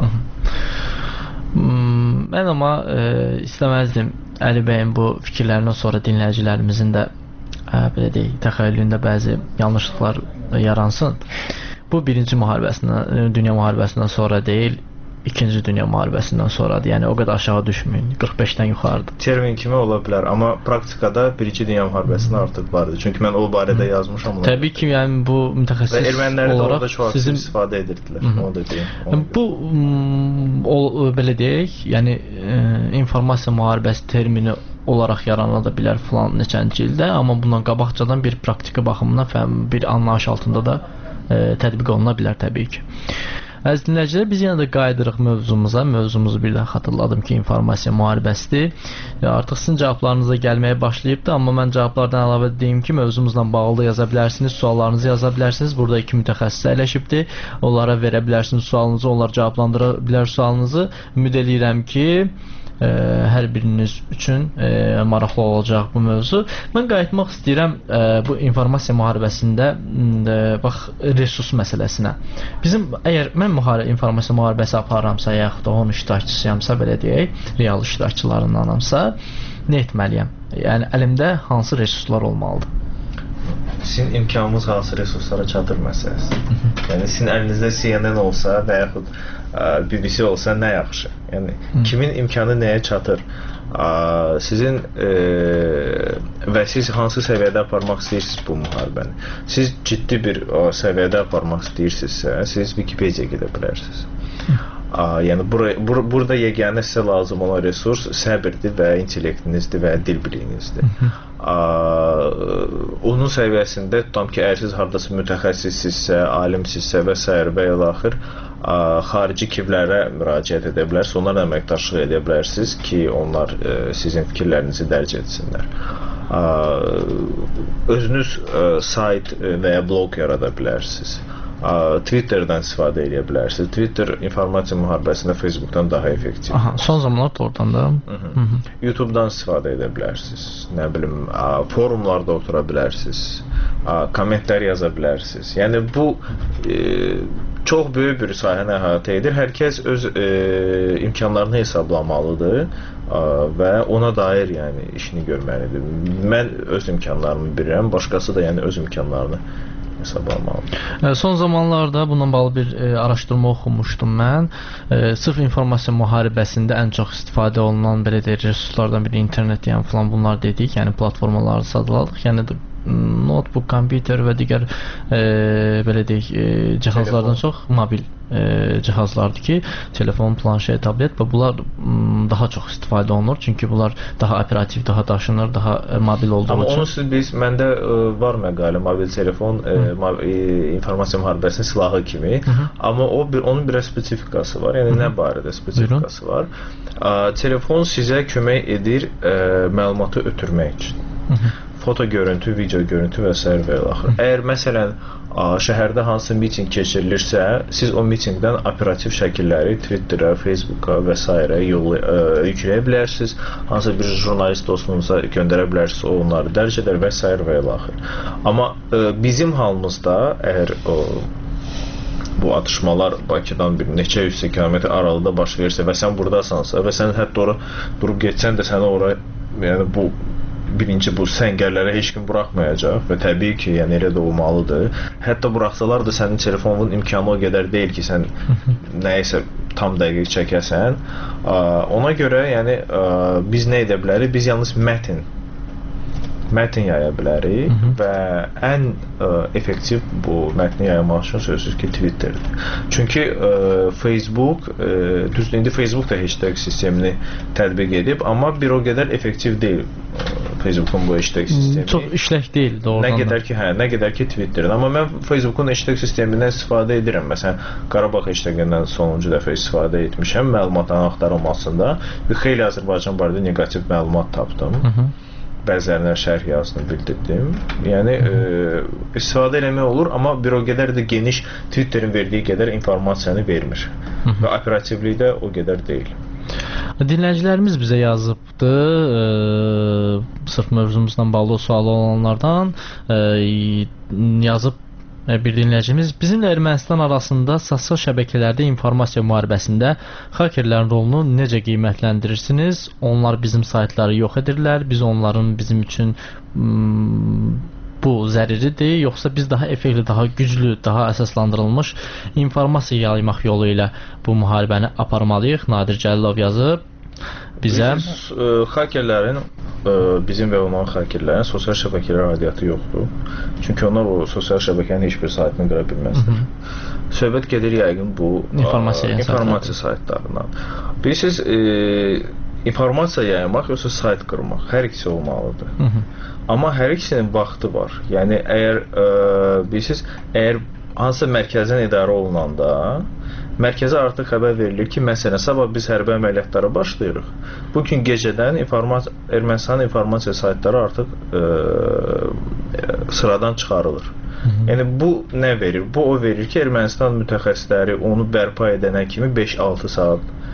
Hmm, mən amma e, istəməzdim Əli bəyin bu fikirlərindən sonra dinləyicilərimizin də e, belə deyək, təxəyyülündə bəzi yanlışlıqlar yaransın. Bu birinci müharibəsindən, dünya müharibəsindən sonra deyil, İkinci Dünya müharibəsindən sonradır. Yəni o qədər aşağı düşməyin. qırx beşdən yuxarıdır. Termin kimi ola bilər, amma praktikada Birinci Dünya müharibəsində artıq vardı. Çünki mən o barədə Hı. yazmışam. Təbii ki, yəni bu mütəxəssis və ermənilər də orada çox sizin... istifadə edirdilər. Hı -hı. Onu da deyim. Onu bu o, belə deyək, yəni e, informasiya müharibəsi termini olaraq yarana da bilər filan neçənci ildə, amma bundan qabaqcadan bir praktiki baxımından bir anlayış altında da e, tətbiq oluna bilər təbii ki. Əziz dinləyicilər, biz yenə də qayıdırıq mövzumuza. Mövzumuzu bir də xatırladım ki, informasiya müharibəsidir. Artıq sizin cavablarınıza gəlməyə başlayıbdır, amma mən cavablardan əlavə deyim ki, mövzumuzla bağlı yaza bilərsiniz, suallarınızı yaza bilərsiniz. Burada iki mütəxəssis əyləşibdir. Onlara verə bilərsiniz sualınızı, onlar cavablandıra bilər sualınızı. Ümid edirəm ki, e, hər biriniz üçün e, maraqlı olacaq bu mövzu. Mən qayıtmaq istəyirəm e, bu informasiya müharibəsində e, bax resurs məsələsinə. Bizim əgər mən müharibə informasiya müharibəsi aparıramsa, yaxud da onun iştirakçısıyamsa, belə deyək, real iştirakçılarındanamsa, nə etməliyəm? Yəni əlimdə hansı resurslar olmalıdır? Sizin imkanınız hansı resurslara çatır məsələsi. Yəni sizin əlinizdə C N N olsa və yaxud B B C olsa nə yaxşı. Yəni Hı. kimin imkanı nəyə çatır? Sizin e, və siz hansı səviyyədə aparmaq istəyirsiniz bu müharibəni? Siz ciddi bir o, səviyyədə aparmaq istəyirsinizsə, siz Wikipedia gedə bilərsiniz. Aa, yəni bura, bur burada yeganə sizə lazım olan resurs səbirdir və intellektinizdir və dil biliyinizdir. Aa, onun səviyyəsində tutam ki, əgər siz hardasa mütəxəssissizsə, alimsizsə və s. və ilaxır xarici kiblərə müraciət edə bilərsiniz, onlarla əməkdaşlıq edə bilərsiniz ki, onlar e, sizin fikirlərinizi dərc etsinlər. Aa, özünüz e, sayt və ya blog yarada bilərsiniz. Twitter'dan istifadə edə bilərsiniz. Twitter informasiya müharibəsində Facebook'dan daha effektiv. Aha, son zamanlarda oradan da. Hı -hı. YouTube'dan istifadə edə bilərsiniz. Nə bilim, forumlarda otura bilərsiniz. Kommentlər yaza bilərsiniz. Yəni bu e, çox böyük bir sahəni əhatə edir. Hər kəs öz e, imkanlarını hesablamalıdır və ona dair yəni işini görməlidir. Mən öz imkanlarımı bilirəm, başqası da yəni öz imkanlarını hesablamalıdır. Son zamanlarda bununla bağlı bir e, araşdırma oxumuşdum mən. E, sırf informasiya müharibəsində ən çox istifadə olunan belə deyək resurslardan biri internet, yəni falan bunlar dedik, yəni platformaları sadaladık. Yəni notebook, kompüter və digər e, belə deyək e, cihazlardan çox mobil e, cihazlardır ki, telefon, planşet, tablet və bunlar m, daha çox istifadə olunur. Çünki bunlar daha operativ, daha daşınır, daha e, mobil olduğu Amma üçün. Amma onu siz biz məndə e, var məqalə mobil telefon e, e, informasiya müharibəsinin silahı kimi. Hı -hı. Amma o bir onun bir spesifikası var. Yəni Hı -hı. nə barədə spesifikası Buyurun. var? A, telefon sizə kömək edir e, məlumatı ötürmək üçün. Hı -hı. Foto görüntü, video görüntü və s. və ilaxır. Əgər məsələn şəhərdə hansı miting keçirilirsə, siz o mitingdən operativ şəkilləri Twitter'a, Facebook'a və s. yükləyə bilərsiniz. Hansı bir jurnalist dostunuza göndərə bilərsiniz, o onları dərc edər və s. və ilaxır. Amma e, bizim halımızda əgər o bu atışmalar Bakıdan bir neçə yüz kilometr aralıqda baş verirsə və sən buradasansa və sən hətta ora durub getsən də səni ora yəni bu birinci bu səngərlərə heç kim buraxmayacaq və təbii ki, yəni elə də olmalıdır. Hətta buraxsalar da sənin telefonun imkanı o qədər deyil ki, sən nəyisə tam dəqiq çəkəsən. Ona görə, yəni biz nə edə bilərik? Biz yalnız mətn mətn yaya bilərik Hı -hı. və ən ə, effektiv bu mətni yaymaq üçün sözsüz ki, Twitterdir. Çünki ə, Facebook, ə, düzdür, indi Facebook da hashtag sistemini tətbiq edib, amma bir o qədər effektiv deyil Facebook'un bu hashtag sistemi. Çox işlək deyil doğrudan. Nə qədər ki, hə, nə qədər ki Twitter'ın. Amma mən Facebook'un hashtag sistemindən istifadə edirəm. Məsələn, Qarabağ hashtagindən sonuncu dəfə istifadə etmişəm məlumatların axtarılmasında. Bir xeyli Azərbaycan barədə negativ məlumat tapdım. Hı -hı. Bəzilərinə şərh yazını bildirdim. Yəni e, istifadə eləmək olur, amma bir o qədər də geniş Twitter'in verdiyi qədər informasiyanı vermir. Hı -hı. Və operativlikdə o qədər deyil. Dinləyicilərimiz bizə yazıbdı, e, sırf mövzumuzla bağlı sualı olanlardan e, yazıb bir dinləyicimiz bizimlə Ermənistan arasında sosial şəbəkələrdə informasiya müharibəsində hakerlərin rolunu necə qiymətləndirirsiniz? Onlar bizim saytları yox edirlər, biz onların bizim üçün mm, bu zəruridir, yoxsa biz daha effektiv, daha güclü, daha əsaslandırılmış informasiya yaymaq yolu ilə bu müharibəni aparmalıyıq? Nadir Cəlilov yazıb bizə. Biz, e, hakerlərin, e, bizim və onların hakerlərin sosial şəbəkələr aidiyyatı yoxdur. Çünki onlar o sosial şəbəkənin heç bir saytını qıra bilməzdir. Söhbət gedir yəqin bu informasiya, a, informasiya saytlarından. Bilirsiniz, e, informasiya yaymaq yoxsa sayt qırmaq, hər ikisi olmalıdır. Hı -hı. Amma hər ikisinin vaxtı var. Yəni əgər e, bilirsiniz, əgər hansısa mərkəzdən idarə olunanda mərkəzə artıq xəbər verilir ki, məsələn, sabah biz hərbi əməliyyatlara başlayırıq. Bugün gecədən informasiya, Ermənistanın informasiya saytları artıq e, sıradan çıxarılır. Hı -hı. Yəni bu nə verir? Bu o verir ki, Ermənistan mütəxəssisləri onu bərpa edənə kimi beş altı saat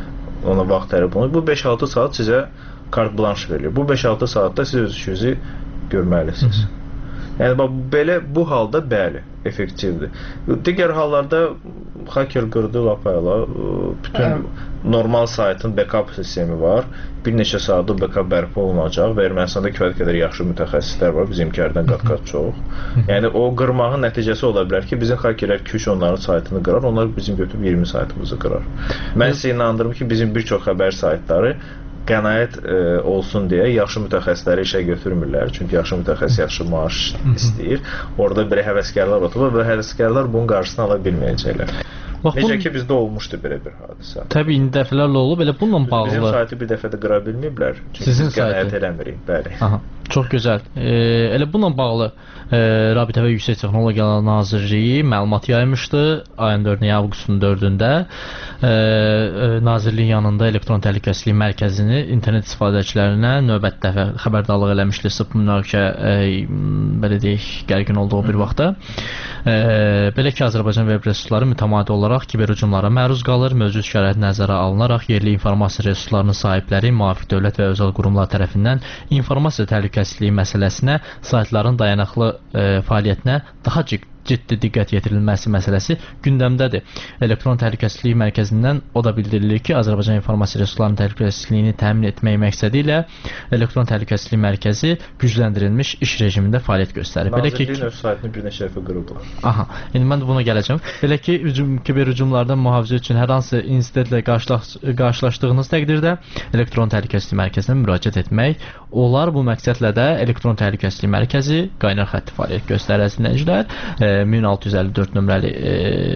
ona vaxt tələb olunur. Bu beş altı saat sizə kart blanş verilir. Bu beş altı saatda siz öz işinizi görməlisiniz. Yəni bax belə bu halda bəli, effektivdir. Digər hallarda hacker qırdı lapayla bütün normal saytın backup sistemi var. Bir neçə saatda backup bərpa olunacaq və Ermənistanda kifayət qədər yaxşı mütəxəssislər var, bizimkilərdən qat-qat çox. Yəni o qırmağın nəticəsi ola bilər ki, bizim hackerlər iki üç onların saytını qırar, onlar bizim götürüb iyirmi saytımızı qırar. Mən sizə inandırım ki, bizim bir çox xəbər saytları qənaət e, olsun deyə yaxşı mütəxəssisləri işə götürmürlər. Çünki yaxşı mütəxəssis yaxşı maaş istəyir. Orada bir həvəskarlar oturur və həvəskarlar bunun qarşısını ala bilməyəcəklər. Bax, necə ki bizdə olmuşdu belə bir hadisə. Təbii indi dəfələrlə olub, elə bununla bağlı. Bizim saytı bir dəfə də qıra bilməyiblər. Çünki sizin biz qənaət eləmirik, bəli. Aha, çox gözəl. E, elə bununla bağlı e, Rabitə və Yüksək Texnologiyalar Nazirliyi məlumat yaymışdı ayın dördündə, avqustun dördündə. E, e, Nazirliyin yanında elektron təhlükəsizlik mərkəzini internet istifadəçilərinə növbəti dəfə xəbərdarlıq eləmişdi. Sıp münaqişə e, belə deyək, gərgin olduğu bir vaxtda. E, belə ki, Azərbaycan veb resursları mütəmadi olaraq kiber hücumlara məruz qalır. Mövcud şərait nəzərə alınaraq yerli informasiya resurslarının sahibləri müvafiq dövlət və özəl qurumlar tərəfindən informasiya təhlükəsizliyi məsələsinə, saytların dayanıqlı e, fəaliyyətinə daha ciddi ciddi diqqət yetirilməsi məsələsi gündəmdədir. Elektron Təhlükəsizlik Mərkəzindən o da bildirilir ki, Azərbaycan informasiya resurslarının təhlükəsizliyini təmin etmək məqsədi ilə Elektron Təhlükəsizlik Mərkəzi gücləndirilmiş iş rejimində fəaliyyət göstərir. Belə ki, Nazirliyin öz saytını bir neçə dəfə qırıblar. Aha, indi mən də buna gələcəm. Belə ki, hücum, kiber hücumlardan mühafizə üçün hər hansı insidentlə qarşılaş, qarşılaşdığınız təqdirdə Elektron Təhlükəsizlik Mərkəzinə müraciət etmək olar. Bu məqsədlə də Elektron Təhlükəsizlik Mərkəzi qaynar xətti fəaliyyət göstərər dinləyicilər. E, min altı yüz əlli dörd nömrəli e,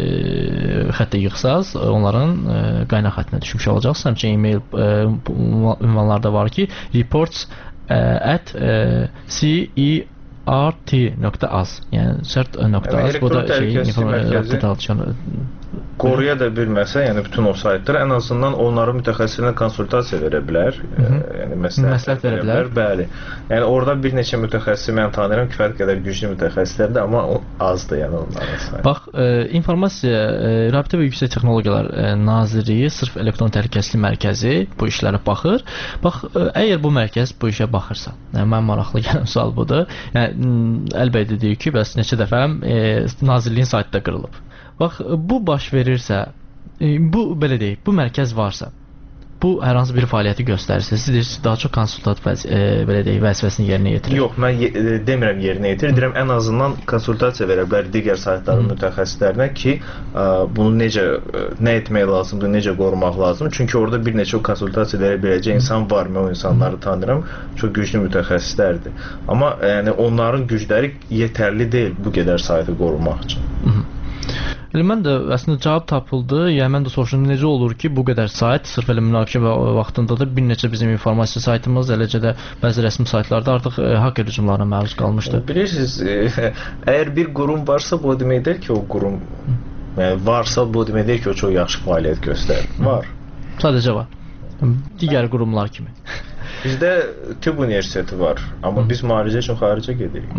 xəttə yığsaz, onların e, qaynar xəttinə düşmüş olacaqsınız. Həmçinin e-mail e, ünvanlarda var ki, reports e, at e, c e r t nöqtə az, yəni cert nöqtə az. Bu da şey, informasiya qoruya da bilməsə, yəni bütün o saytlar ən azından onların mütəxəssislərinə konsultasiya verə bilər, e, yəni məsləhət, məsləhət verə bilər. Bəli. Yəni orada bir neçə mütəxəssisi mən tanıyıram, kifayət qədər güclü mütəxəssislərdir, amma o azdır, yəni onların sayı. Bax, e, informasiya e, Rabitə və Yüksək Texnologiyalar e, Nazirliyi sırf elektron təhlükəsizlik mərkəzi bu işlərə baxır. Bax, e, əgər bu mərkəz bu işə baxırsa, yəni mən maraqlı gələn sual budur. Yəni əlbəttə deyir ki, bəs neçə dəfə e, Nazirliyin saytı da qırılıb. Bax, bu baş verirsə, bu belə deyək, bu mərkəz varsa, bu hər hansı bir fəaliyyəti göstərirsə, siz deyirsiniz, daha çox konsultat vəz e, belə deyək, vəzifəsini yerinə yetirir. Yox, mən ye demirəm yerinə yetirir, deyirəm ən azından konsultasiya verə bilər digər saytların mütəxəssislərinə ki, ə, bunu necə, ə, nə etmək lazımdır, necə qorumaq lazımdır. Çünki orada bir neçə konsultasiya verə biləcək insan var, mən o insanları tanıyıram, çox güclü mütəxəssislərdir. Amma yəni onların gücləri yetərli deyil bu qədər saytı qorumaq üçün. Hı -hı. Elə mən də əslində cavab tapıldı. Yəni mən də soruşdum necə olur ki, bu qədər sayt sırf elə münaqişə vaxtında da bir neçə bizim informasiya saytımız, eləcə də bəzi rəsmi saytlarda artıq e, hacker hücumlarına məruz qalmışdı. Bilirsiniz, e, əgər bir qurum varsa, bu deməkdir ki, o qurum yəni varsa, bu deməkdir ki, o çox yaxşı fəaliyyət göstərir. Var. Sadəcə var. Digər qurumlar kimi. Bizdə tibb universiteti var, amma biz müalicə üçün xaricə gedirik.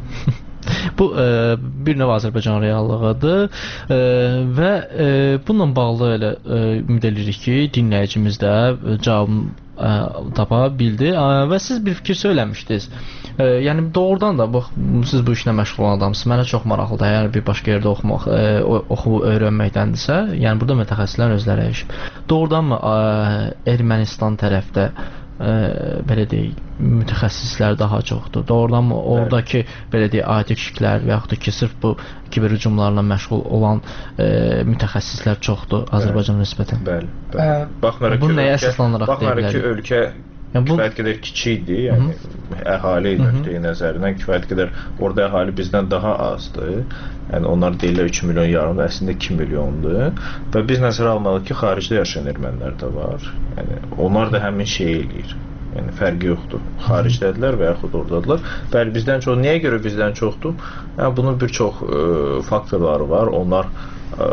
Bu e, bir növ Azərbaycan reallığıdır e, və e, bununla bağlı elə e, ümid edirik ki, dinləyicimiz də cavabını e, tapa bildi e, və siz bir fikir söyləmişdiniz. E, yəni doğrudan da bax, siz bu işlə məşğul olan adamsınız. Mənə çox maraqlıdır. Əgər bir başqa yerdə oxumaq, e, oxu öyrənməkdəndirsə, yəni burada mütəxəssislər özləri işib. Doğrudanmı e, Ermənistan tərəfdə Ə, belə deyək, mütəxəssislər daha çoxdur. Doğrudanmı oradakı belə deyək, adi kişilər və yaxud da ki, sırf bu kiber hücumlarla məşğul olan ə, mütəxəssislər çoxdur Azərbaycana nisbətən? Bəli, bəli. Baxmayaraq ki, bunu nəyə əsaslanaraq deyə bilərik? Baxmayaraq ki, ölkə yəni bu kifayət qədər kiçikdir, yəni Hı -hı. əhali nöqteyi nəzərindən kifayət qədər orada əhali bizdən daha azdır. Yəni onlar deyirlər üç milyon yarım, əslində iki milyondur. Və biz nəzərə almalıyıq ki, xaricdə yaşayan ermənilər də var. Yəni onlar da həmin şey eləyir. Yəni fərqi yoxdur. Xaricdədirlər və yaxud oradadılar. Bəli, bizdən çox. Niyə görə bizdən çoxdur? Yəni bunun bir çox ə, faktorları var. Onlar ə,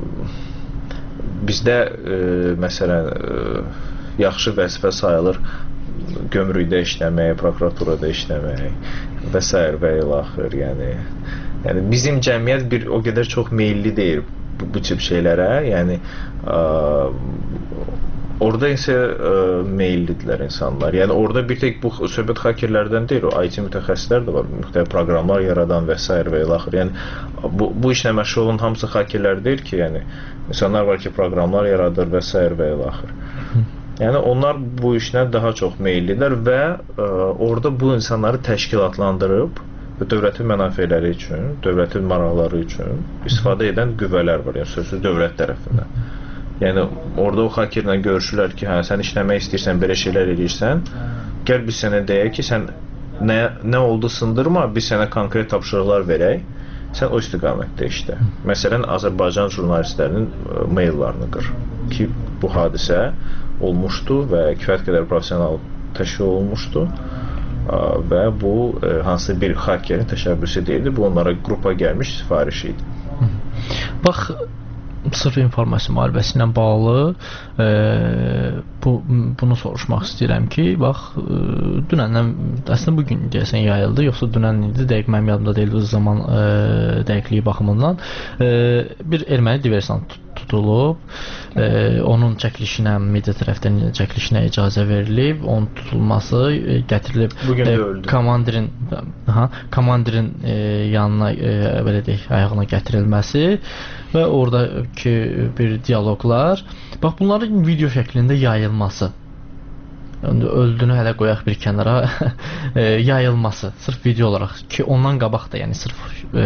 bizdə ə, məsələn ə, yaxşı vəzifə sayılır gömrükdə işləmək, prokuraturada işləmək və s. və ilaxır. Yəni, yəni bizim cəmiyyət bir o qədər çox meyilli deyil bu, bu tip şeylərə. Yəni ə, orada isə ə, meyillidirlər insanlar. Yəni orada bir tek bu söhbət hakerlərdən deyil, o I T mütəxəssislər də var, müxtəlif proqramlar yaradan və s. və ilə axır. Yəni bu bu işlə məşğul olan hamısı hakerlər deyil ki, yəni insanlar var ki, proqramlar yaradır və s. və ilə axır. Yəni onlar bu işlə daha çox meyillidirlər və ə, orada bu insanları təşkilatlandırıb dövlətin mənafeləri üçün, dövlətin maraqları üçün istifadə edən qüvvələr var, yəni sözsüz dövlət tərəfindən. Yəni orada o hakerlə görüşürlər ki, hə, sən işləmək istəyirsən, belə şeylər edirsən, gəl biz sənə deyək ki, sən nə, nə oldu sındırma, biz sənə konkret tapşırıqlar verək, sən o istiqamətdə işlə. Məsələn, Azərbaycan jurnalistlərinin maillarını qır ki, bu hadisə olmuşdu və kifayət qədər professional təşkil olunmuşdu və bu hansı bir hakerin təşəbbüsü deyildi, bu onlara qrupa gəlmiş sifariş idi. Bax, sırf informasiya müharibəsi ilə bağlı e, bu, bunu soruşmaq istəyirəm ki, bax, e, dünəndən, əslində bugün deyəsən yayıldı, yoxsa dünən idi, dəqiq mənim yadımda deyil, o zaman e, dəqiqliyi baxımından e, bir erməni diversant tutulub, e, onun çəkilişinə, media tərəfdən çəkilişinə icazə verilib, onun tutulması e, gətirilib bugün e, də öldü. Komandirin, aha, komandirin e, yanına, e, belə deyək, ayağına gətirilməsi və oradakı bir dialoqlar, bax bunların video şəklində yayılması, öldüyünü hələ qoyaq bir kənara, e, yayılması, sırf video olaraq ki, ondan qabaq da, yəni sırf e,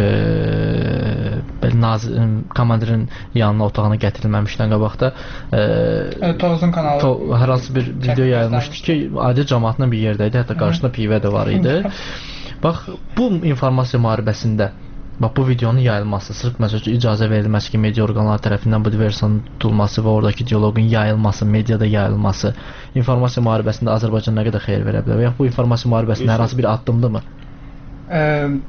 belə nazir, komandirin yanına, otağına gətirilməmişdən qabaq da e, Tovuzun kanalı to, hər hansı bir video yayılmışdı ki, adi cəmaatla bir yerdəydi, hətta qarşısında pivə də var idi. Bax, bu informasiya müharibəsində bax, bu videonun yayılması, sırf məsələn icazə verilməsi ki, media orqanları tərəfindən bu diversanın tutulması və oradakı dialoqun yayılması, mediada yayılması informasiya müharibəsində Azərbaycan nə qədər xeyir verə bilər? Və ya bu informasiya müharibəsində hər hansı bir addımdırmı? E,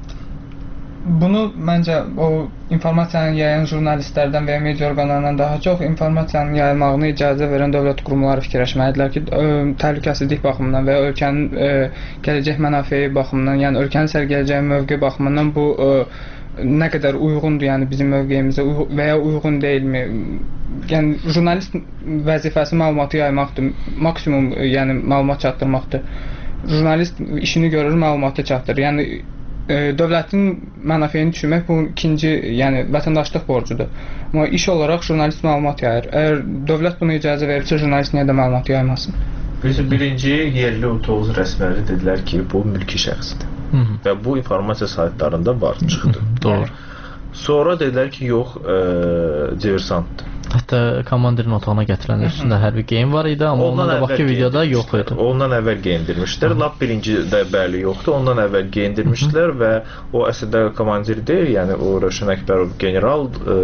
bunu məncə o informasiyanı yayan jurnalistlərdən və ya media orqanlarından daha çox informasiyanın yayılmağına icazə verən dövlət qurumları fikirləşməlidirlər ki, ə, təhlükəsizlik baxımından və ya ölkənin ə, gələcək mənafeyi baxımından, yəni ölkənin sərgələcəyi mövqe baxımından bu ə, nə qədər uyğundur, yəni bizim mövqeyimizə və ya uyğun deyilmi? Yəni jurnalist vəzifəsi məlumatı yaymaqdır, maksimum yəni məlumat çatdırmaqdır. Jurnalist işini görür, məlumatı çatdırır. Yəni e, dövlətin mənafeyini düşünmək bu ikinci, yəni vətəndaşlıq borcudur. Amma iş olaraq jurnalist məlumat yayır. Əgər dövlət buna icazə verirsə, jurnalist niyə də məlumat yaymasın? Birinci yerli Tovuz rəsmiləri dedilər ki, bu mülki şəxsdir. Hı -hı. Və bu informasiya saytlarında var, çıxdı. Doğru. Sonra dedilər ki, yox, e, diversantdır. Hətta komandirin otağına gətirəndə üstündə hərbi geyim var idi, amma ondan, ondan qabaqki videoda yox idi. Ondan əvvəl geyindirmişdilər. Lap birincidə bəli yoxdur. Ondan əvvəl geyindirmişdilər və o əslində komandir deyil, yəni o Rövşən Əkbərov general e,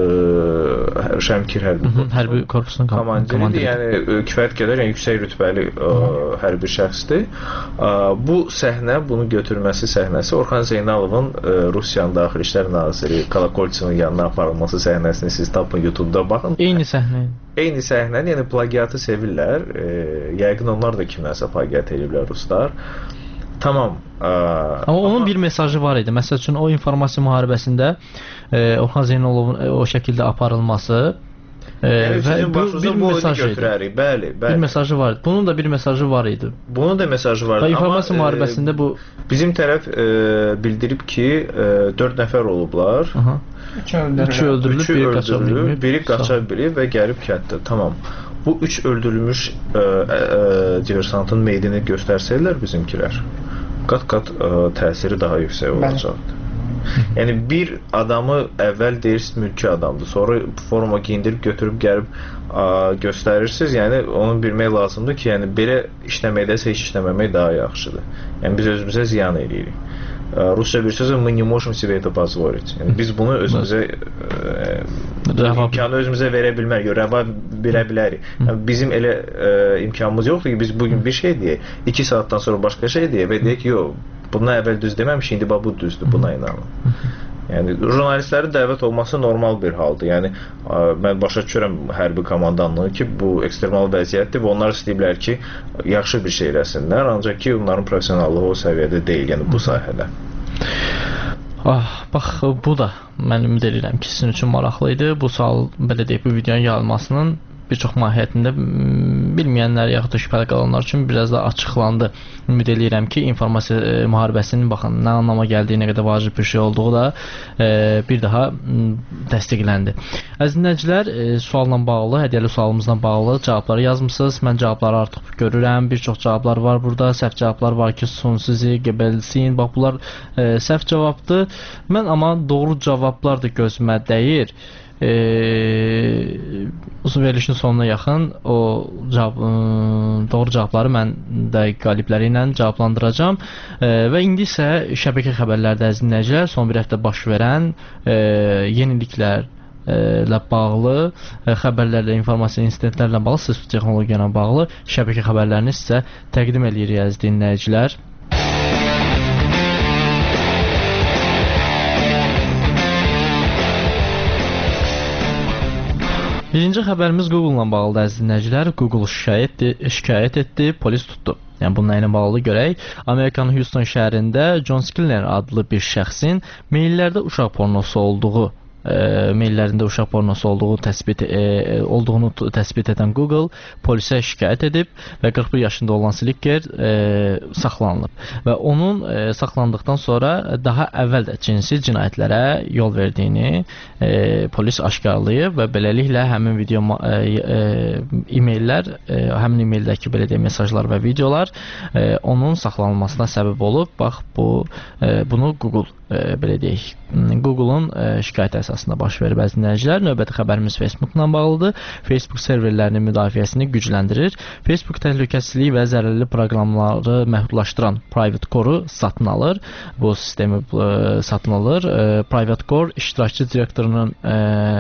Şəmkir hərbi, Hı -hı, hərbi korpusunun komandiridir. komandiri, yəni kifayət qədər, yəni yüksək rütbəli e, hərbi şəxsdir. E, bu səhnə, bunu götürməsi səhnəsi Orxan Zeynalovun e, Rusiyanın Daxili İşlər naziri Kolokoltsevin yanına aparılması səhnəsini siz tapın YouTube-da baxın. Eyni səhnə. Eyni səhnəni, yəni plagiatı sevirlər. E, yəqin onlar da kimlərsə plagiat ediblər ruslar. Tamam. E, amma onun ama... bir mesajı var idi. Məsəl üçün o informasiya müharibəsində e, Orxan Zeynalovun e, o şəkildə aparılması e, yəni, və bu bir mesaj idi. Bəli, bəli. Bir mesajı var idi. Bunun da bir mesajı var idi. Bunun da mesajı var idi. İnformasiya müharibəsində e, bu bizim tərəf e, bildirib ki, e, dörd nəfər olublar. Aha. Üç öldürülüb, üçü öldürülüb, üçü biri qaça bilmir, biri qaça bilib və gəlib kənddə. Tamam. Bu üç öldürülmüş e, e, diversantın meydini göstərsəydilər bizimkilər, qat-qat e, təsiri daha yüksək olacaqdı. Yəni bir adamı əvvəl deyirsiniz mülki adamdır, sonra forma giyindirib götürüb gəlib ə, göstərirsiniz. Yəni onu bilmək lazımdır ki, yəni belə işləməkdəsə heç işləməmək daha yaxşıdır. Yəni biz özümüzə ziyan eləyirik. Rusça bir sözü мы не можем себе это позволить. Yəni biz bunu özümüzə ə, imkanı özümüzə verə bilmərik, rəva verə bilərik. Yəni bizim elə ə, imkanımız yoxdur ki, biz bugün bir şey deyək, iki saatdan sonra başqa şey deyək və deyək ki, yox, bundan əvvəl düz deməmiş, indi bu düzdür, buna inanın. Yəni jurnalistlərin dəvət olması normal bir haldır. Yəni ə, mən başa düşürəm hərbi komandanlığı ki, bu ekstremal vəziyyətdir və onlar istəyiblər ki, yaxşı bir şey eləsinlər, ancaq ki, onların professionallığı o səviyyədə deyil, yəni bu sahədə. Ah, bax, bu da mən ümid edirəm ki, sizin üçün maraqlı idi. Bu sual, belə deyək, bu videonun yayılmasının bir çox mahiyyətində bilməyənlər yaxud da şübhəli qalanlar üçün biraz da açıqlandı. Ümid edirəm ki, informasiya e, müharibəsinin baxın nə anlama gəldiyi, nə qədər vacib bir şey olduğu da e, bir daha təsdiqləndi. Əziz dinləyicilər, e, sualla bağlı, hədiyyəli sualımızla bağlı cavabları yazmısınız. Mən cavabları artıq görürəm. Bir çox cavablar var burada. Səhv cavablar var ki, sonsuzi, gebelsin. Bax, bunlar e, səhv cavabdır. Mən amma doğru cavablar da gözümə dəyir. Eee uzun verilişin sonuna yaxın o cavab, ə, doğru cavabları mən də qalibləri ilə cavablandıracağam. E, və indi isə şəbəkə xəbərlərdə əziz dinləyicilər, son bir həftə baş verən e, yeniliklər ilə bağlı, e, xəbərlərlə, informasiya insidentlərlə bağlı, sosial texnologiya ilə bağlı şəbəkə xəbərlərini sizə təqdim edirik əziz dinləyicilər. Birinci xəbərimiz Google-la bağlıdır əziz dinləyicilər. Google şikayət, şikayət etdi, polis tutdu. Yəni bununla ilə bağlı görək. Amerikanın Houston şəhərində John Skiller adlı bir şəxsin maillərdə uşaq pornosu olduğu E, maillərində uşaq pornosu olduğu təsbit e, olduğunu təsbit edən Google polisə şikayət edib və qırx bir yaşında olan Slicker e, saxlanılıb və onun e, saxlandıqdan sonra daha əvvəl də cinsi cinayətlərə yol verdiyini e, polis aşkarlayıb və beləliklə həmin video e, e, e-maillər, e, həmin e-maildəki belə deyək mesajlar və videolar e, onun saxlanılmasına səbəb olub. Bax bu e, bunu Google e, belə deyək Google-un e, şikayət əsasında baş verib əziz dinləyicilər. Növbəti xəbərimiz Facebook-la bağlıdır. Facebook serverlərinin müdafiəsini gücləndirir. Facebook təhlükəsizliyi və zərərli proqramları məhdudlaşdıran Private Core-u satın alır. Bu sistemi e, satın alır. E, Private Core iştirakçı direktorunun e,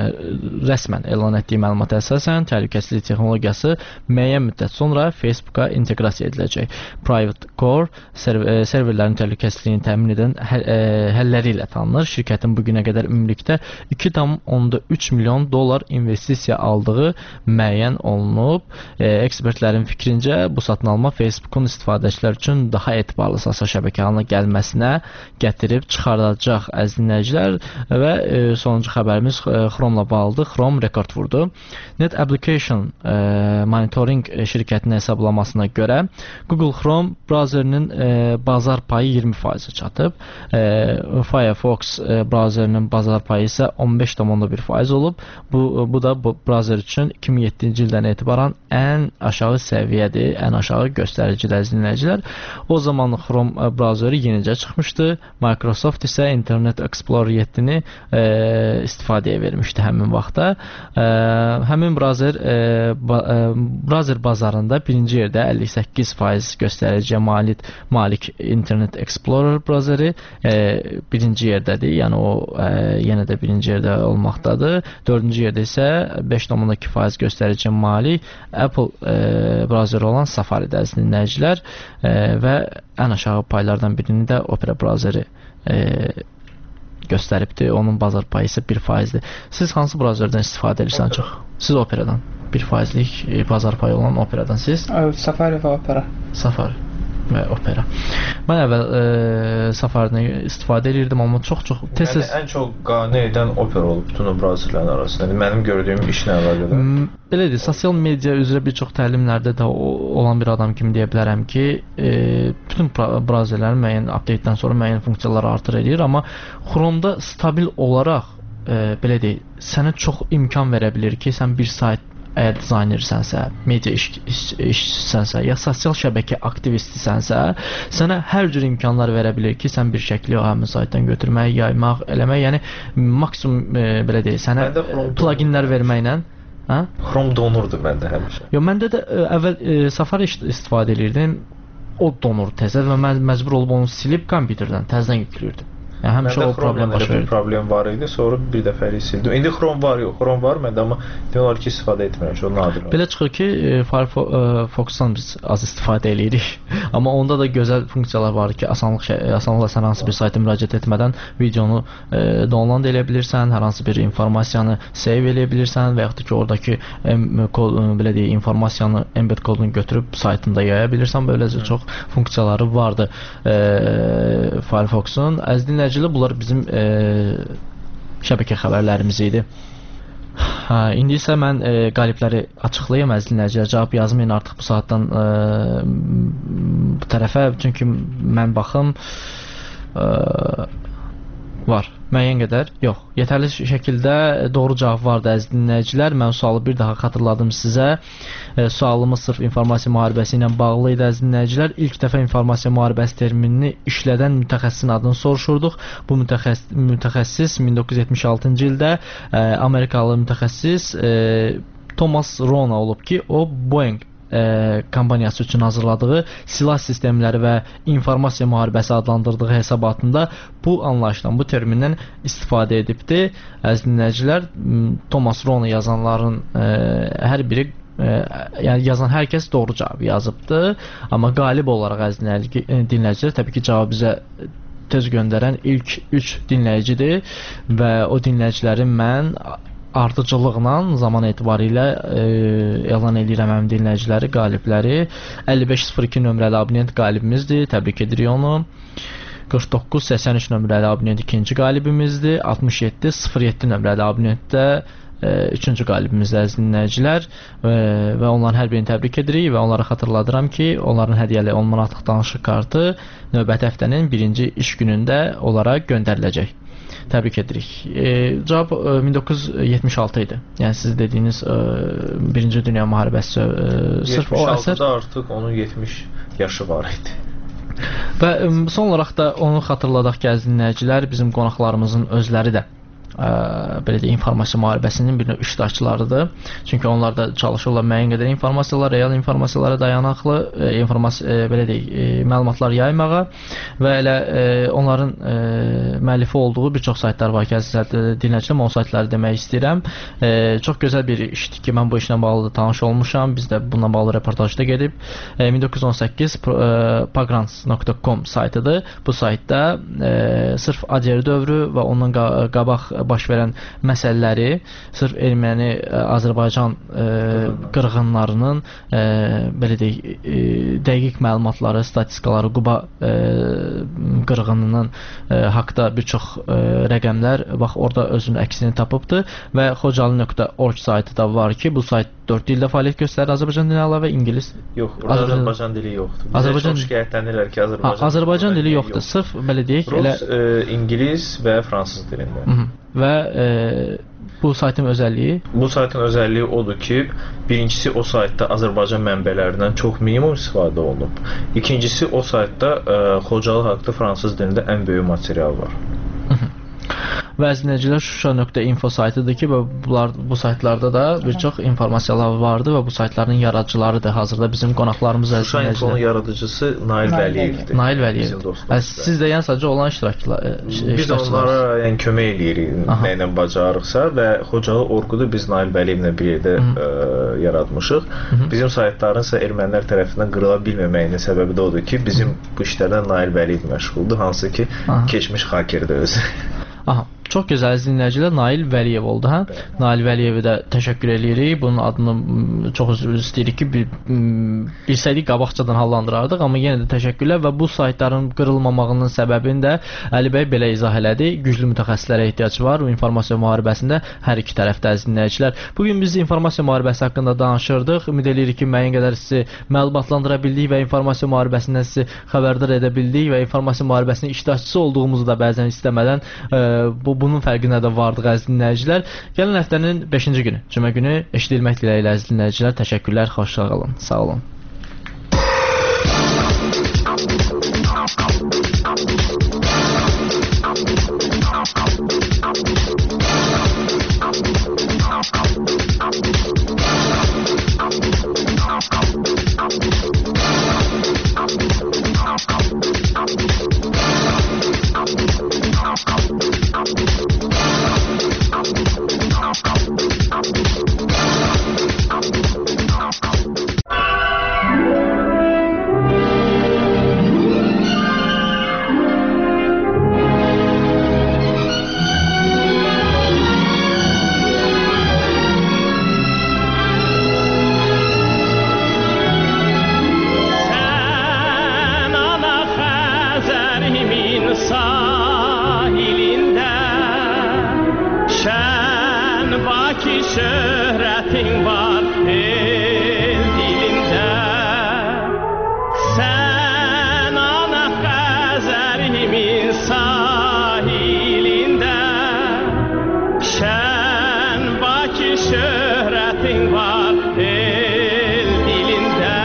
rəsmən elan etdiyi məlumata əsasən təhlükəsizlik texnologiyası müəyyən müddət sonra Facebooka inteqrasiya ediləcək. Private Core server, serverlərin təhlükəsizliyini təmin edən hə, e, həlləri ilə tanınır. Şirkətin bugünə qədər ümumilikdə iki tam onda üç milyon dollar investisiya aldığı müəyyən olunub. E, ekspertlərin fikrincə bu satın alma Facebookun istifadəçilər üçün daha etibarlı sosial şəbəkə halına gəlməsinə gətirib çıxardacaq əziz dinləyicilər. Və e, sonuncu xəbərimiz e, Chrome-la bağlıdır. Chrome rekord vurdu. Net Application e, Monitoring şirkətinin hesablamasına görə Google Chrome browserinin e, bazar payı iyirmi faiz çatıb. E, Firefox e, browserinin bazar payı isə on beş tam onda bir faiz olub. Bu, bu da bu browser üçün iki min yeddinci ildən etibarən ən aşağı səviyyədir, ən aşağı göstəricidir əziz dinləyicilər. O zaman Chrome browseri yenicə çıxmışdı. Microsoft isə Internet Explorer yeddini e, istifadəyə vermişdi həmin vaxtda. E, həmin browser e, ba, e, browser bazarında birinci yerdə əlli səkkiz faiz göstəriciyə malik, malik Internet Explorer browseri e, birinci yerdədir. Yəni o e, yenə də birinci yerdə olmaqdadır. Dördüncü yerdə isə beş tam onda iki faiz göstərici malik Apple e, browseri olan Safari-də əziz dinləyicilər e, və ən aşağı paylardan birini də Opera browseri e, göstəribdir. Onun bazar payı isə bir faizdir. Siz hansı browserdən istifadə edirsiniz çox? Siz Operadan. bir faizlik e, bazar payı olan Operadan siz? Safari və Opera. Safari və Opera. Mən əvvəl e, Safari-dən istifadə edirdim, amma çox-çox tez-tez... Yəni, ən çox qane edən Opera olub bütün o browserlərin arasında. Yəni, mənim gördüyüm işlə əlaqədar. Belədir, sosial media üzrə bir çox təlimlərdə də olan bir adam kimi deyə bilərəm ki, e, bütün browserlərin müəyyən update-dən sonra müəyyən funksiyaları artır edir, amma Chrome-da stabil olaraq e, belə deyək, sənə çox imkan verə bilir ki, sən bir sayt əgər dizaynersənsə, media iş, iş, işçisənsə, ya sosial şəbəkə aktivistisənsə, sənə hər cür imkanlar verə bilir ki, sən bir şəkli həmin saytdan götürmək, yaymaq, eləmək, yəni maksimum e, belə deyək, sənə pluginlər verməklə. Hə? Chrome donurdu məndə həmişə. Yox, məndə də ə, əvvəl ə, Safari istifadə edirdim. O donur təzə və mən məcbur olub onu silib kompüterdən təzədən yükləyirdim. Yəni həmişə o problem baş verir. Problem var idi, sonra bir dəfəlik sildim. İndi Chrome var, yox, Chrome var məndə, amma demək ki, istifadə etmirəm, o nadir. Belə çıxır ki, Firefox-dan biz az istifadə eləyirik. Amma onda da gözəl funksiyalar var ki, asanlıq asanlıqla sən hansı bir sayta müraciət etmədən videonu e, download edə bilirsən, hər hansı bir informasiyanı save edə bilirsən və yaxud da ki, oradakı e, kod, belə deyək, informasiyanı embed kodunu götürüb saytında yaya bilirsən. Böyləcə çox funksiyaları vardı e, Firefox-un. Əziz dinləyicilər, bunlar bizim e, şəbəkə xəbərlərimiz idi. Hə, indi isə mən e, qalibləri açıqlayım əziz dinləyicilər. Cavab yazmayın artıq bu saatdan e, bu tərəfə, çünki mən baxım e, var. Müəyyən qədər yox. Yetərli şəkildə doğru cavab vardı əziz dinləyicilər. Mən sualı bir daha xatırladım sizə. E, sualımız sırf informasiya müharibəsi ilə bağlı idi əziz dinləyicilər. İlk dəfə informasiya müharibəsi terminini işlədən mütəxəssisin adını soruşurduq. Bu mütəxəssis, mütəxəssis min doqquz yüz yetmiş altıncı ildə e, Amerikalı mütəxəssis e, Thomas Rona olub ki, o Boeing E, kampaniyası üçün hazırladığı silah sistemləri və informasiya müharibəsi adlandırdığı hesabatında bu anlayışdan, bu termindən istifadə edibdi. Əziz dinləyicilər, Thomas Rona yazanların e, hər biri e, yəni yazan hər kəs doğru cavabı yazıbdı. Amma qalib olaraq əziz dinləyicilər, təbii ki, cavabı bizə tez göndərən ilk üç dinləyicidir və o dinləyicilərin mən ardıcıllıqla zaman etibarilə e, elan edirəm həmin dinləyiciləri, qalibləri. əlli beş sıfır iki nömrəli abonent qalibimizdir, təbrik edirik onu. qırx doqquz səksən üç nömrəli abonent ikinci qalibimizdir. altmış yeddi sıfır yeddi nömrəli abonent də e, üçüncü qalibimizdir əziz dinləyicilər e, və onların hər birini təbrik edirik və onlara xatırladıram ki, onların hədiyyəli on manatlıq danışıq kartı növbəti həftənin birinci iş günündə onlara göndəriləcək. Təbrik edirik. E, cavab e, min doqquz yüz yetmiş altı idi. Yəni siz dediyiniz e, Birinci Dünya müharibəsi e, sırf o əsər. yetmiş altıda artıq onun yetmiş yaşı var idi. Və e, son olaraq da onu xatırladaq ki, əziz dinləyicilər, bizim qonaqlarımızın özləri də ə, belə deyək, informasiya müharibəsinin bir növ iştirakçılarıdır. Çünki onlar da çalışırlar müəyyən qədər informasiyalar, real informasiyalara dayanaqlı e, informasiya e, belə deyək, e, məlumatlar yaymağa və elə e, onların e, müəllifi olduğu bir çox saytlar var ki, əziz dinləyicilər, o saytları demək istəyirəm. E, çox gözəl bir işdir ki, mən bu işlə bağlı da tanış olmuşam. Biz də bununla bağlı reportajda gedib. E, min doqquz yüz on səkkiz pagrants nöqtə com saytıdır. Bu saytda e, sırf ADR dövrü və ondan qabaq baş verən məsələləri, sırf Erməni-Azərbaycan e, qırğınlarının e, belə deyək, e, dəqiq məlumatları, statistikaları, Quba e, qırğınının e, haqda bir çox e, rəqəmlər bax orada özünün əksini tapıbdı və xocalı nöqtə org saytı da var ki, bu sayt dörd dildə fəaliyyət göstərir. Azərbaycan dili əlavə ingilis. Yox, orada Azərbaycan, Azərbaycan dili yoxdur. Bizə Azərbaycan çox şikayətlənirlər ki, Azərbaycan, ha, Azərbaycan dili yoxdur. yoxdur. Sırf belə deyək, Rus, elə e, ingilis və fransız dilində. Hı -hı. Və e, bu saytın özəlliyi? Bu saytın özəlliyi odur ki, birincisi o saytda Azərbaycan mənbələrindən çox minimum istifadə olunub. İkincisi o saytda e, Xocalı haqda fransız dilində ən böyük material var. Hı -hı. Və əzizinəcilər Şuşa nöqtə info saytıdır ki, və bunlar, bu saytlarda da bir çox informasiyalar vardı və bu saytların yaradıcılarıdır. Hazırda bizim qonaqlarımız əzizinəcilər. Şuşa infonun yaradıcısı Nail Vəliyevdir. Nail Vəliyev. Siz də yəni sadəcə olan iştirakçılar. Biz onlara yəni kömək eləyirik nə ilə bacarıqsa və Xocalı orqudu biz Nail Vəliyevlə bir yerdə ə, yaratmışıq. Hı -hı. Bizim saytların isə ermənilər tərəfindən qırıla bilməməyinin səbəbi də odur ki, bizim bu işlərdən Nail Vəliyev məşğuldur, hansı ki, Aha. keçmiş hakerdir özü. Aha, çox gözəl dinləyicilər, Nail Vəliyev oldu, hə? Nail Vəliyevə də təşəkkür edirik. Bunun adını çox üzr istəyirik ki, bir, bilsəydik qabaqcadan hallandırardıq, amma yenə də təşəkkürlər və bu saytların qırılmamağının səbəbini də Əli bəy belə izah elədi. Güclü mütəxəssislərə ehtiyac var bu informasiya müharibəsində hər iki tərəfdə əziz dinləyicilər. Bu gün biz informasiya müharibəsi haqqında danışırdıq. Ümid edirik ki, müəyyən qədər sizi məlumatlandıra bildik və informasiya müharibəsindən sizi xəbərdar edə bildik və informasiya müharibəsinin iştirakçısı olduğumuzu da bəzən istəmədən e, bu bunun fərqinə də vardıq əziz dinləyicilər. Gələn həftənin beşinci günü, cümə günü eşidilmək diləyilə əziz dinləyicilər. Təşəkkürlər, xoşça qalın. Sağ olun. şöhretin var el dilinde. Sen ana Xəzərimin sahilinde. Şen Bakı şöhretin var el dilinde.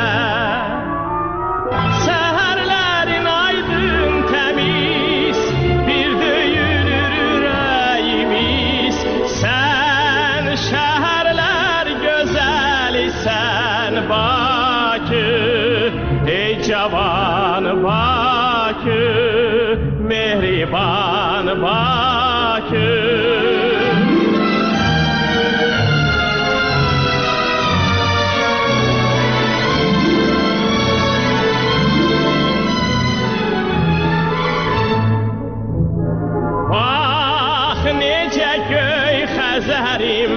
Seherlerin aydın temiz, bir döyünür yüreğimiz. Sen şehirler güzeli sen Bakı, ey cavan Bakı, mehriban Bakı. Necə göy Xəzərim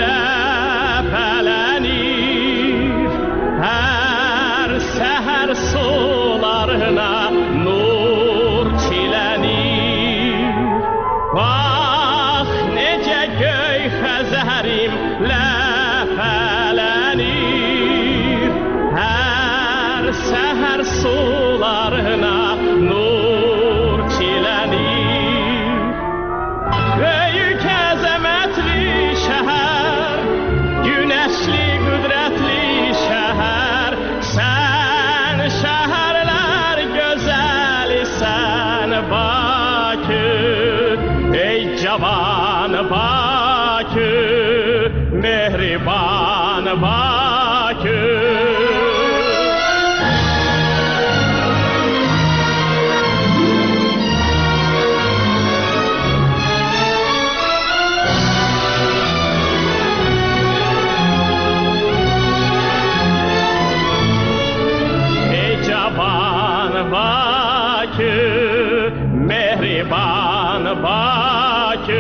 ləpələnir, hər səhər sularına nur çilənir. Bax necə göy Xəzərim ləpələnir, hər səhər sularına nur çilənir. Büyük əzəmətli şəhər, günəşli qüdrətli şəhər. Sən şəhərlər gözəli sən Bakı, ey cavan Bakı, mehriban Bakı. Bakı, mehriban Bakı.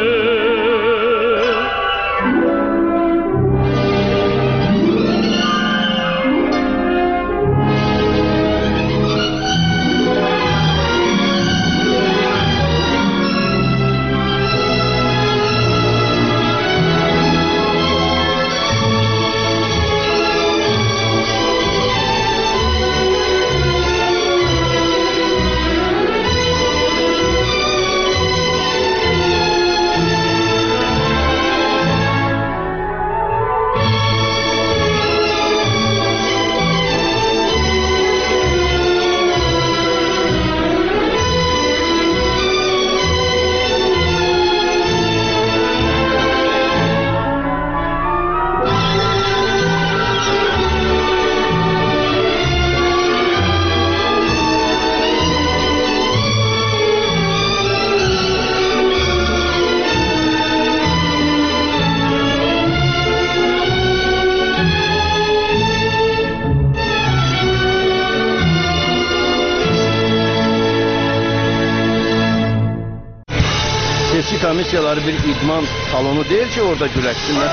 Seçki komissiyaları bir idman salonu değil ki orada güləşsinlər.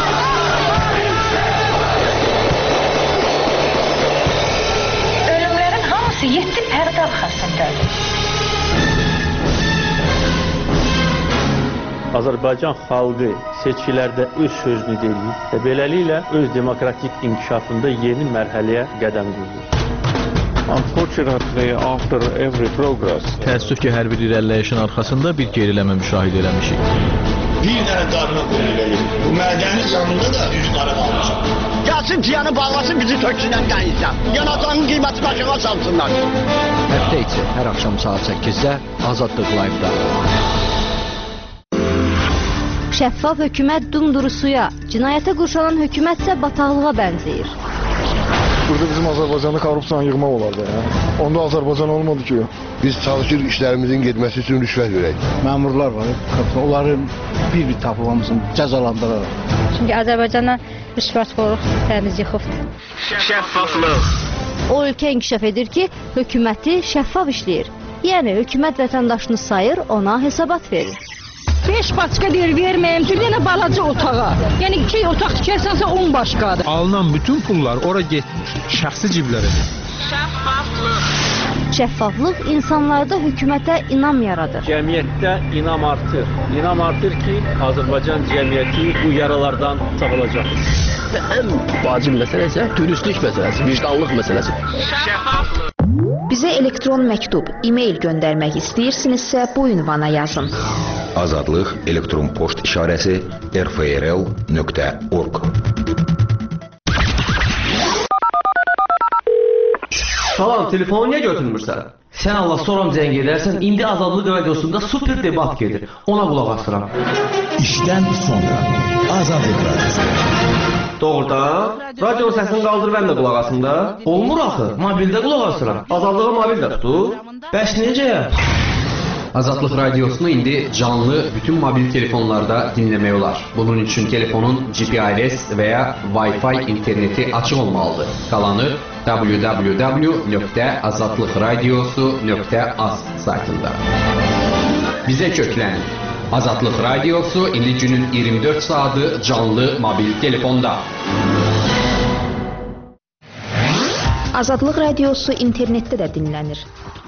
Ölümlerin hamısı yedi pərdə arxasındadır. Azərbaycan xalqı seçkilərdə öz sözünü deyir və beləliklə öz demokratik inkişafında yeni mərhələyə qədəm qoyur. Unfortunately, after every progress, Təəssüf ki, hər bir irəliləyişin arxasında bir geriləmə müşahidə eləmişik. Bir dənə qarına qoyulur. Bu mədənin yanında da üç qarı qalmışam. Gəlsin piyanı bağlasın, bizi töksünən qəyinsən. Yanatanın qiyməti başına salsınlar. Həftə içi hər axşam saat səkkizdə Azadlıq Live-da. Şəffaf hökumət dumduru suya, cinayətə qurşalan hökumətsə bataqlığa bənzəyir. Burada bizim Azərbaycanı korrupsiyanı yığmaq olardı ya. Onda Azərbaycan olmadı ki. Biz çalışır işlərimizin getməsi üçün rüşvət verək. Məmurlar var, onları bir-bir tapılmamızın cəzalandıraraq. Çünki Azərbaycana rüşvətxorluq təmiz yıxıbdır. Şəffaflıq. O ölkə inkişaf edir ki, hökuməti şəffaf işləyir. Yəni hökumət vətəndaşını sayır, ona hesabat verir. beş başqa deyir, verməyəm ki, yenə balaca otağa. Yəni iki otaq tikərsənsə on başqadır. Alınan bütün pullar ora getmiş, şəxsi ciblərə. Şəffaflıq. Şəffaflıq insanlarda hökumətə inam yaradır. Cəmiyyətdə inam artır. İnam artır ki, Azərbaycan cəmiyyəti bu yaralardan sağalacaq. Ən vacib məsələ isə dürüstlük məsələsi, vicdanlıq məsələsi. Bizə elektron məktub, e-mail göndərmək istəyirsinizsə bu ünvana yazın. Azadlıq elektron poçt işarəsi r f r l nöqtə org. Salam, telefonu niyə götürmürsən? Sən Allah soram zəng edərsən, indi Azadlıq radiosunda super debat gedir. Ona qulaq asıram. İşdən sonra Azadlıq radiosu. Doğrudan? Radio səsini qaldır, mən də qulaq asım da. Olmur axı, mobildə qulaq asıram. Azadlığa mobildə tutur. Bəs necə? Azadlıq radiosunu indi canlı bütün mobil telefonlarda dinləmək olar. Bunun üçün telefonun G P R S və ya Wi-Fi interneti açıq olmalıdır. Qalanı w w w nöqtə azadlıqradiosu nöqtə az saytında. Bizə köklənin. Azadlıq radiosu indi günün iyirmi dörd saatı canlı mobil telefonda. Azadlıq radiosu internetdə də dinlənir.